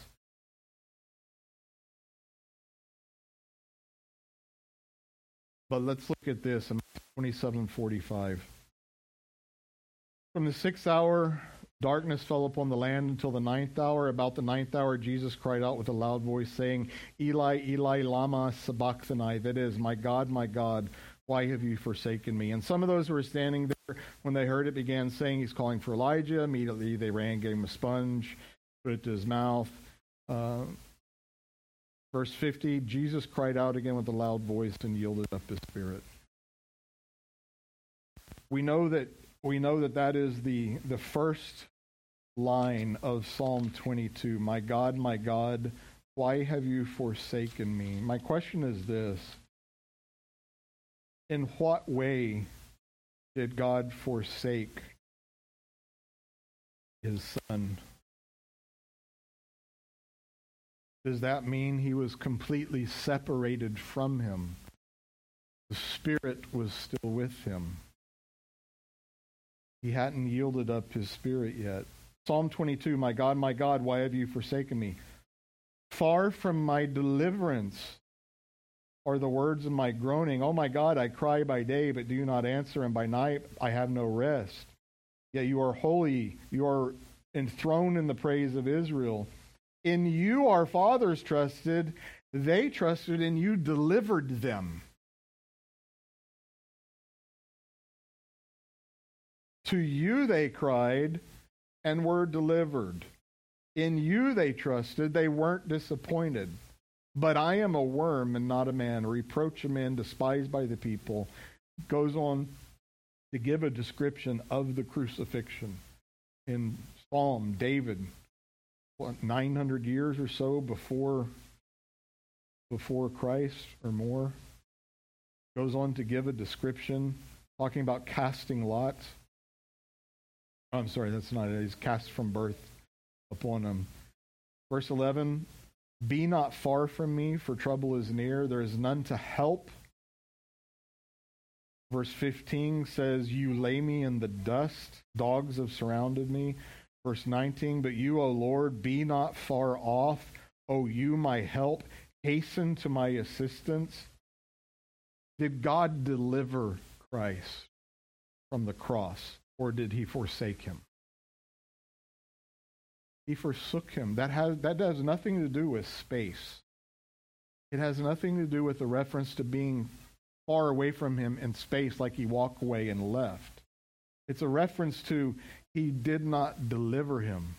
But let's look at this in twenty-seven forty-five. From the sixth hour, darkness fell upon the land until the ninth hour. About the ninth hour, Jesus cried out with a loud voice, saying, Eli, Eli, lama sabachthani. That is, my God, my God, why have you forsaken me? And some of those who were standing there, when they heard it, began saying, he's calling for Elijah. Immediately they ran, gave him a sponge, put it to his mouth. Uh, verse fifty, Jesus cried out again with a loud voice and yielded up his spirit. We know that we know that that is the, the first line of Psalm twenty-two. My God, my God, why have you forsaken me? My question is this. In what way did God forsake his Son? Does that mean he was completely separated from him? The Spirit was still with him. He hadn't yielded up his spirit yet. Psalm twenty-two, my God, my God, why have you forsaken me? Far from my deliverance are the words of my groaning. Oh my God, I cry by day, but do not answer, and by night I have no rest. Yet you are holy, you are enthroned in the praise of Israel. In you our fathers trusted, they trusted, and you delivered them. To you they cried and were delivered. In you they trusted, they weren't disappointed. But I am a worm and not a man, a reproach of men, despised by the people. Goes on to give a description of the crucifixion. In Psalm, David, what, nine hundred years or so before, before Christ or more, goes on to give a description talking about casting lots. I'm sorry, that's not it. He's cast from birth upon him. Verse eleven, be not far from me, for trouble is near. There is none to help. Verse fifteen says, you lay me in the dust. Dogs have surrounded me. Verse nineteen, but you, O Lord, be not far off. O you, my help, hasten to my assistance. Did God deliver Christ from the cross? Or did he forsake him? He forsook him. That has that has nothing to do with space. It has nothing to do with the reference to being far away from him in space, like he walked away and left. It's a reference to he did not deliver him.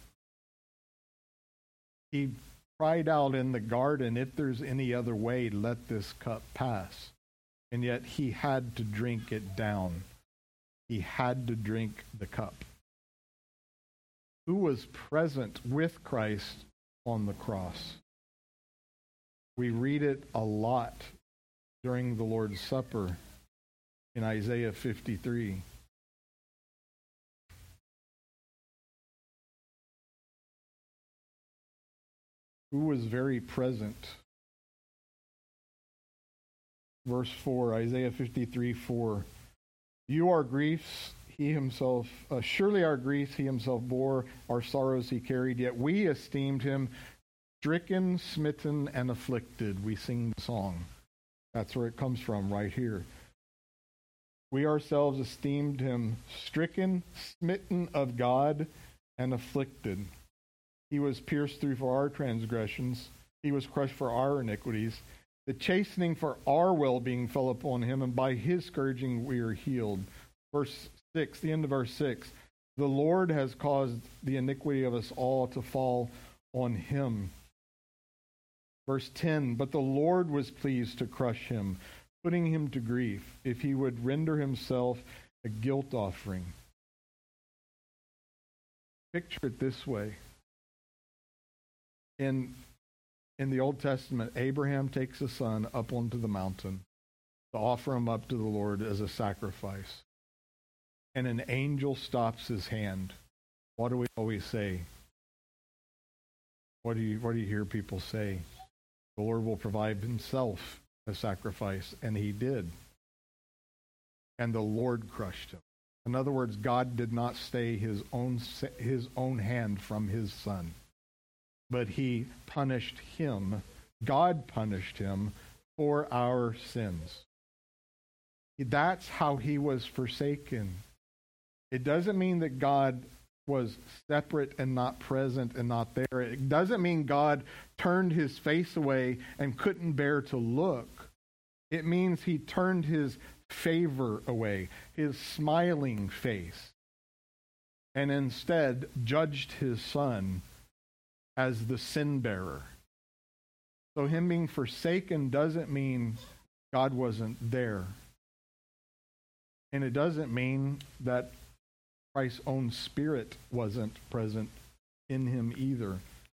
He cried out in the garden, if there's any other way, let this cup pass. And yet he had to drink it down. He had to drink the cup. Who was present with Christ on the cross? We read it a lot during the Lord's Supper in Isaiah fifty-three. Who was very present? Verse four, Isaiah fifty-three, four. You our griefs, he himself, uh, surely our griefs he himself bore, our sorrows he carried, yet we esteemed him stricken, smitten, and afflicted. We sing the song. That's where it comes from, right here. We ourselves esteemed him stricken, smitten of God, and afflicted. He was pierced through for our transgressions. He was crushed for our iniquities. The chastening for our well-being fell upon him, and by his scourging we are healed. Verse six, the end of verse six. The Lord has caused the iniquity of us all to fall on him. Verse ten, but the Lord was pleased to crush him, putting him to grief, if he would render himself a guilt offering. Picture it this way. In, in the Old Testament, Abraham takes a son up onto the mountain to offer him up to the Lord as a sacrifice. And an angel stops his hand. What do we always say? What do you, what do you hear people say? The Lord will provide himself a sacrifice, and he did. And the Lord crushed him. In other words, God did not stay his own his own hand from his son, but he punished him. God punished him for our sins. That's how he was forsaken. It doesn't mean that God was separate and not present and not there. It doesn't mean God turned his face away and couldn't bear to look. It means he turned his favor away, his smiling face, and instead judged his son as the sin bearer. So him being forsaken doesn't mean God wasn't there. And it doesn't mean that Christ's own spirit wasn't present in him either.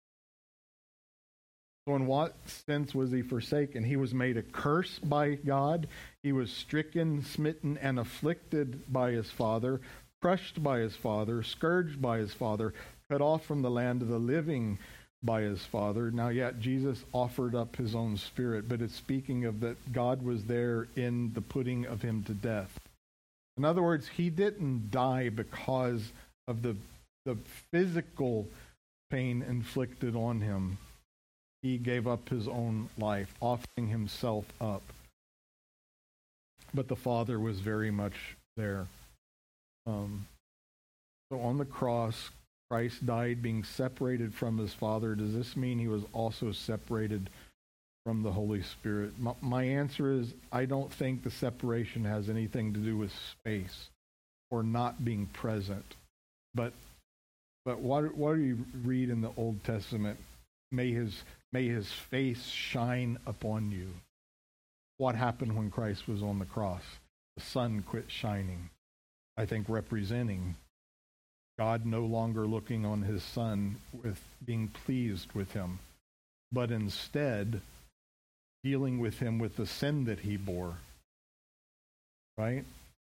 So in what sense was he forsaken? He was made a curse by God. He was stricken, smitten, and afflicted by his father, crushed by his father, scourged by his father, cut off from the land of the living by his father. Now yet Jesus offered up his own spirit, but it's speaking of that God was there in the putting of him to death. In other words, he didn't die because of the, the physical pain inflicted on him. He gave up his own life, offering himself up. But the Father was very much there. Um, so on the cross, Christ died being separated from his Father. Does this mean he was also separated from the Holy Spirit? My, my answer is, I don't think the separation has anything to do with space or not being present. But but what, what do you read in the Old Testament? May his, may his face shine upon you. What happened when Christ was on the cross? The sun quit shining. I think representing God no longer looking on his son with being pleased with him, but instead dealing with him with the sin that he bore. Right?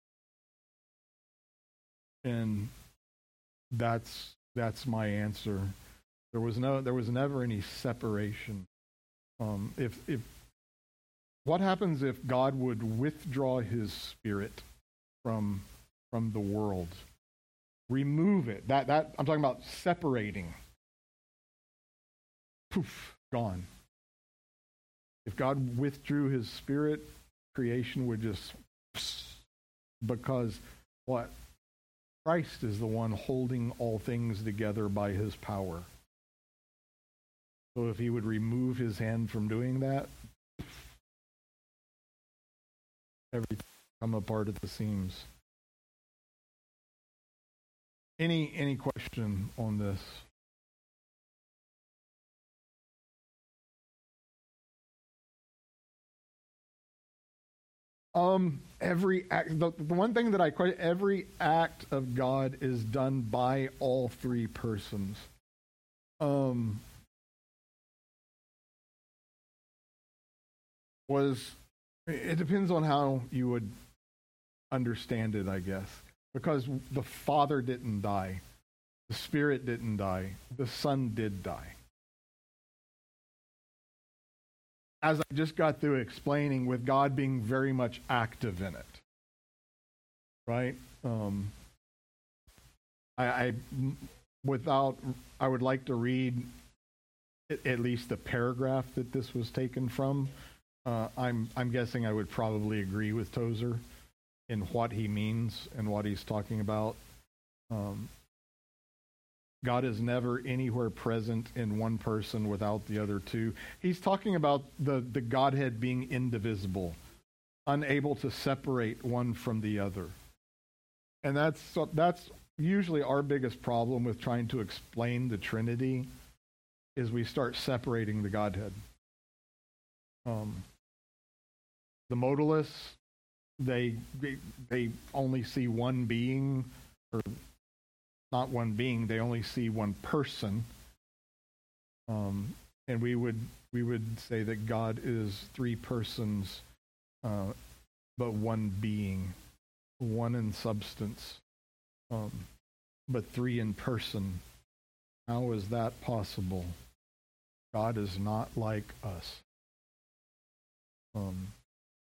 And that's that's my answer. There was no there was never any separation. Um, if if what happens if God would withdraw his spirit from from the world? Remove it. That that I'm talking about separating. Poof, gone. If God withdrew his spirit, creation would just, because what? Christ is the one holding all things together by his power. So if he would remove his hand from doing that, everything come apart at the seams. Any any question on this? Um, every act, the, the one thing that I quite, every act of God is done by all three persons. Um, was, it depends on how you would understand it, I guess. Because the Father didn't die. The Spirit didn't die. The Son did die. As I just got through explaining, with God being very much active in it, right? Um, I, I, without, I would like to read at, at least the paragraph that this was taken from. Uh, I'm, I'm guessing I would probably agree with Tozer in what he means and what he's talking about. Um, God is never anywhere present in one person without the other two. He's talking about the, the Godhead being indivisible, unable to separate one from the other. And that's that's usually our biggest problem with trying to explain the Trinity, is we start separating the Godhead. Um, the modalists, they, they they only see one being, or not one being, they only see one person. Um, and we would we would say that God is three persons, uh, but one being, one in substance, um, but three in person. How is that possible? God is not like us. Um,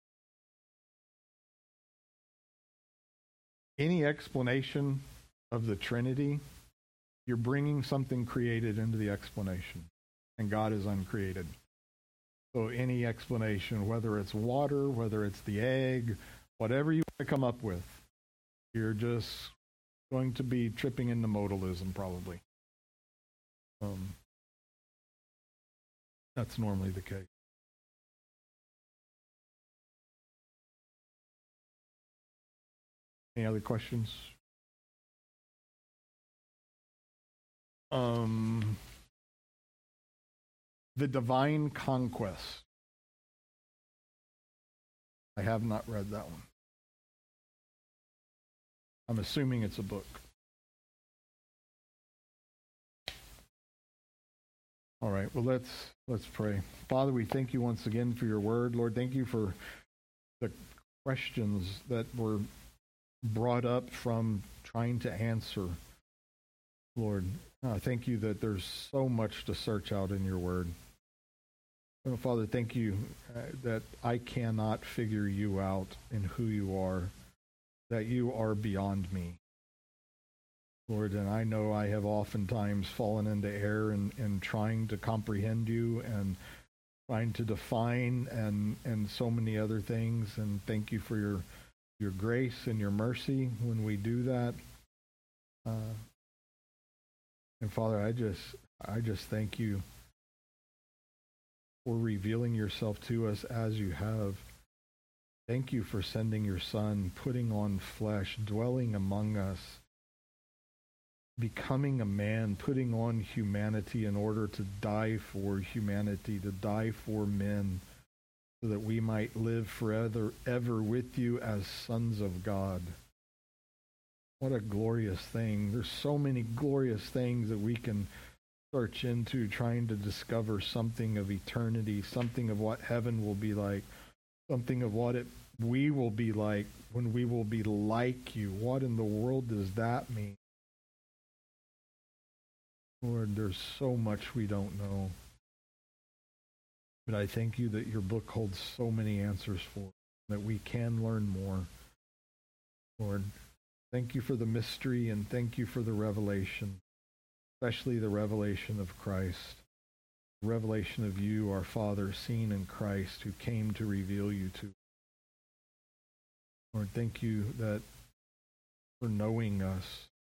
any explanation of the Trinity, you're bringing something created into the explanation, and God is uncreated. So any explanation, whether it's water, whether it's the egg, whatever you want to come up with, you're just going to be tripping into modalism probably. Um, that's normally the case. Any other questions? Um, the Divine Conquest. I have not read that one. I'm assuming it's a book. All right, well, let's let's pray. Father, we thank you once again for your word. Lord, thank you for the questions that were brought up from trying to answer. Lord, uh, thank you that there's so much to search out in your word. Oh, Father, thank you uh, that I cannot figure you out in who you are, that you are beyond me. Lord, and I know I have oftentimes fallen into error in, in trying to comprehend you and trying to define and, and so many other things. And thank you for your your grace and your mercy when we do that. Uh, and Father, I just I just thank you for revealing yourself to us as you have. Thank you for sending your Son, putting on flesh, dwelling among us, becoming a man, putting on humanity in order to die for humanity, to die for men, so that we might live forever ever with you as sons of God. What a glorious thing. There's so many glorious things that we can search into, trying to discover something of eternity, something of what heaven will be like, something of what it we will be like when we will be like you. What in the world does that mean? Lord, there's so much we don't know. But I thank you that your book holds so many answers for us, that we can learn more. Lord, thank you for the mystery and thank you for the revelation, especially the revelation of Christ, the revelation of you, our Father, seen in Christ, who came to reveal you to us. Lord, thank you that for knowing us,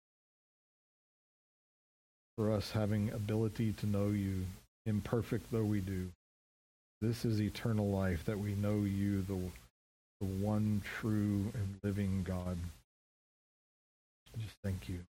for us having ability to know you, imperfect though we do. This is eternal life, that we know you, the, the one true and living God. Just thank you.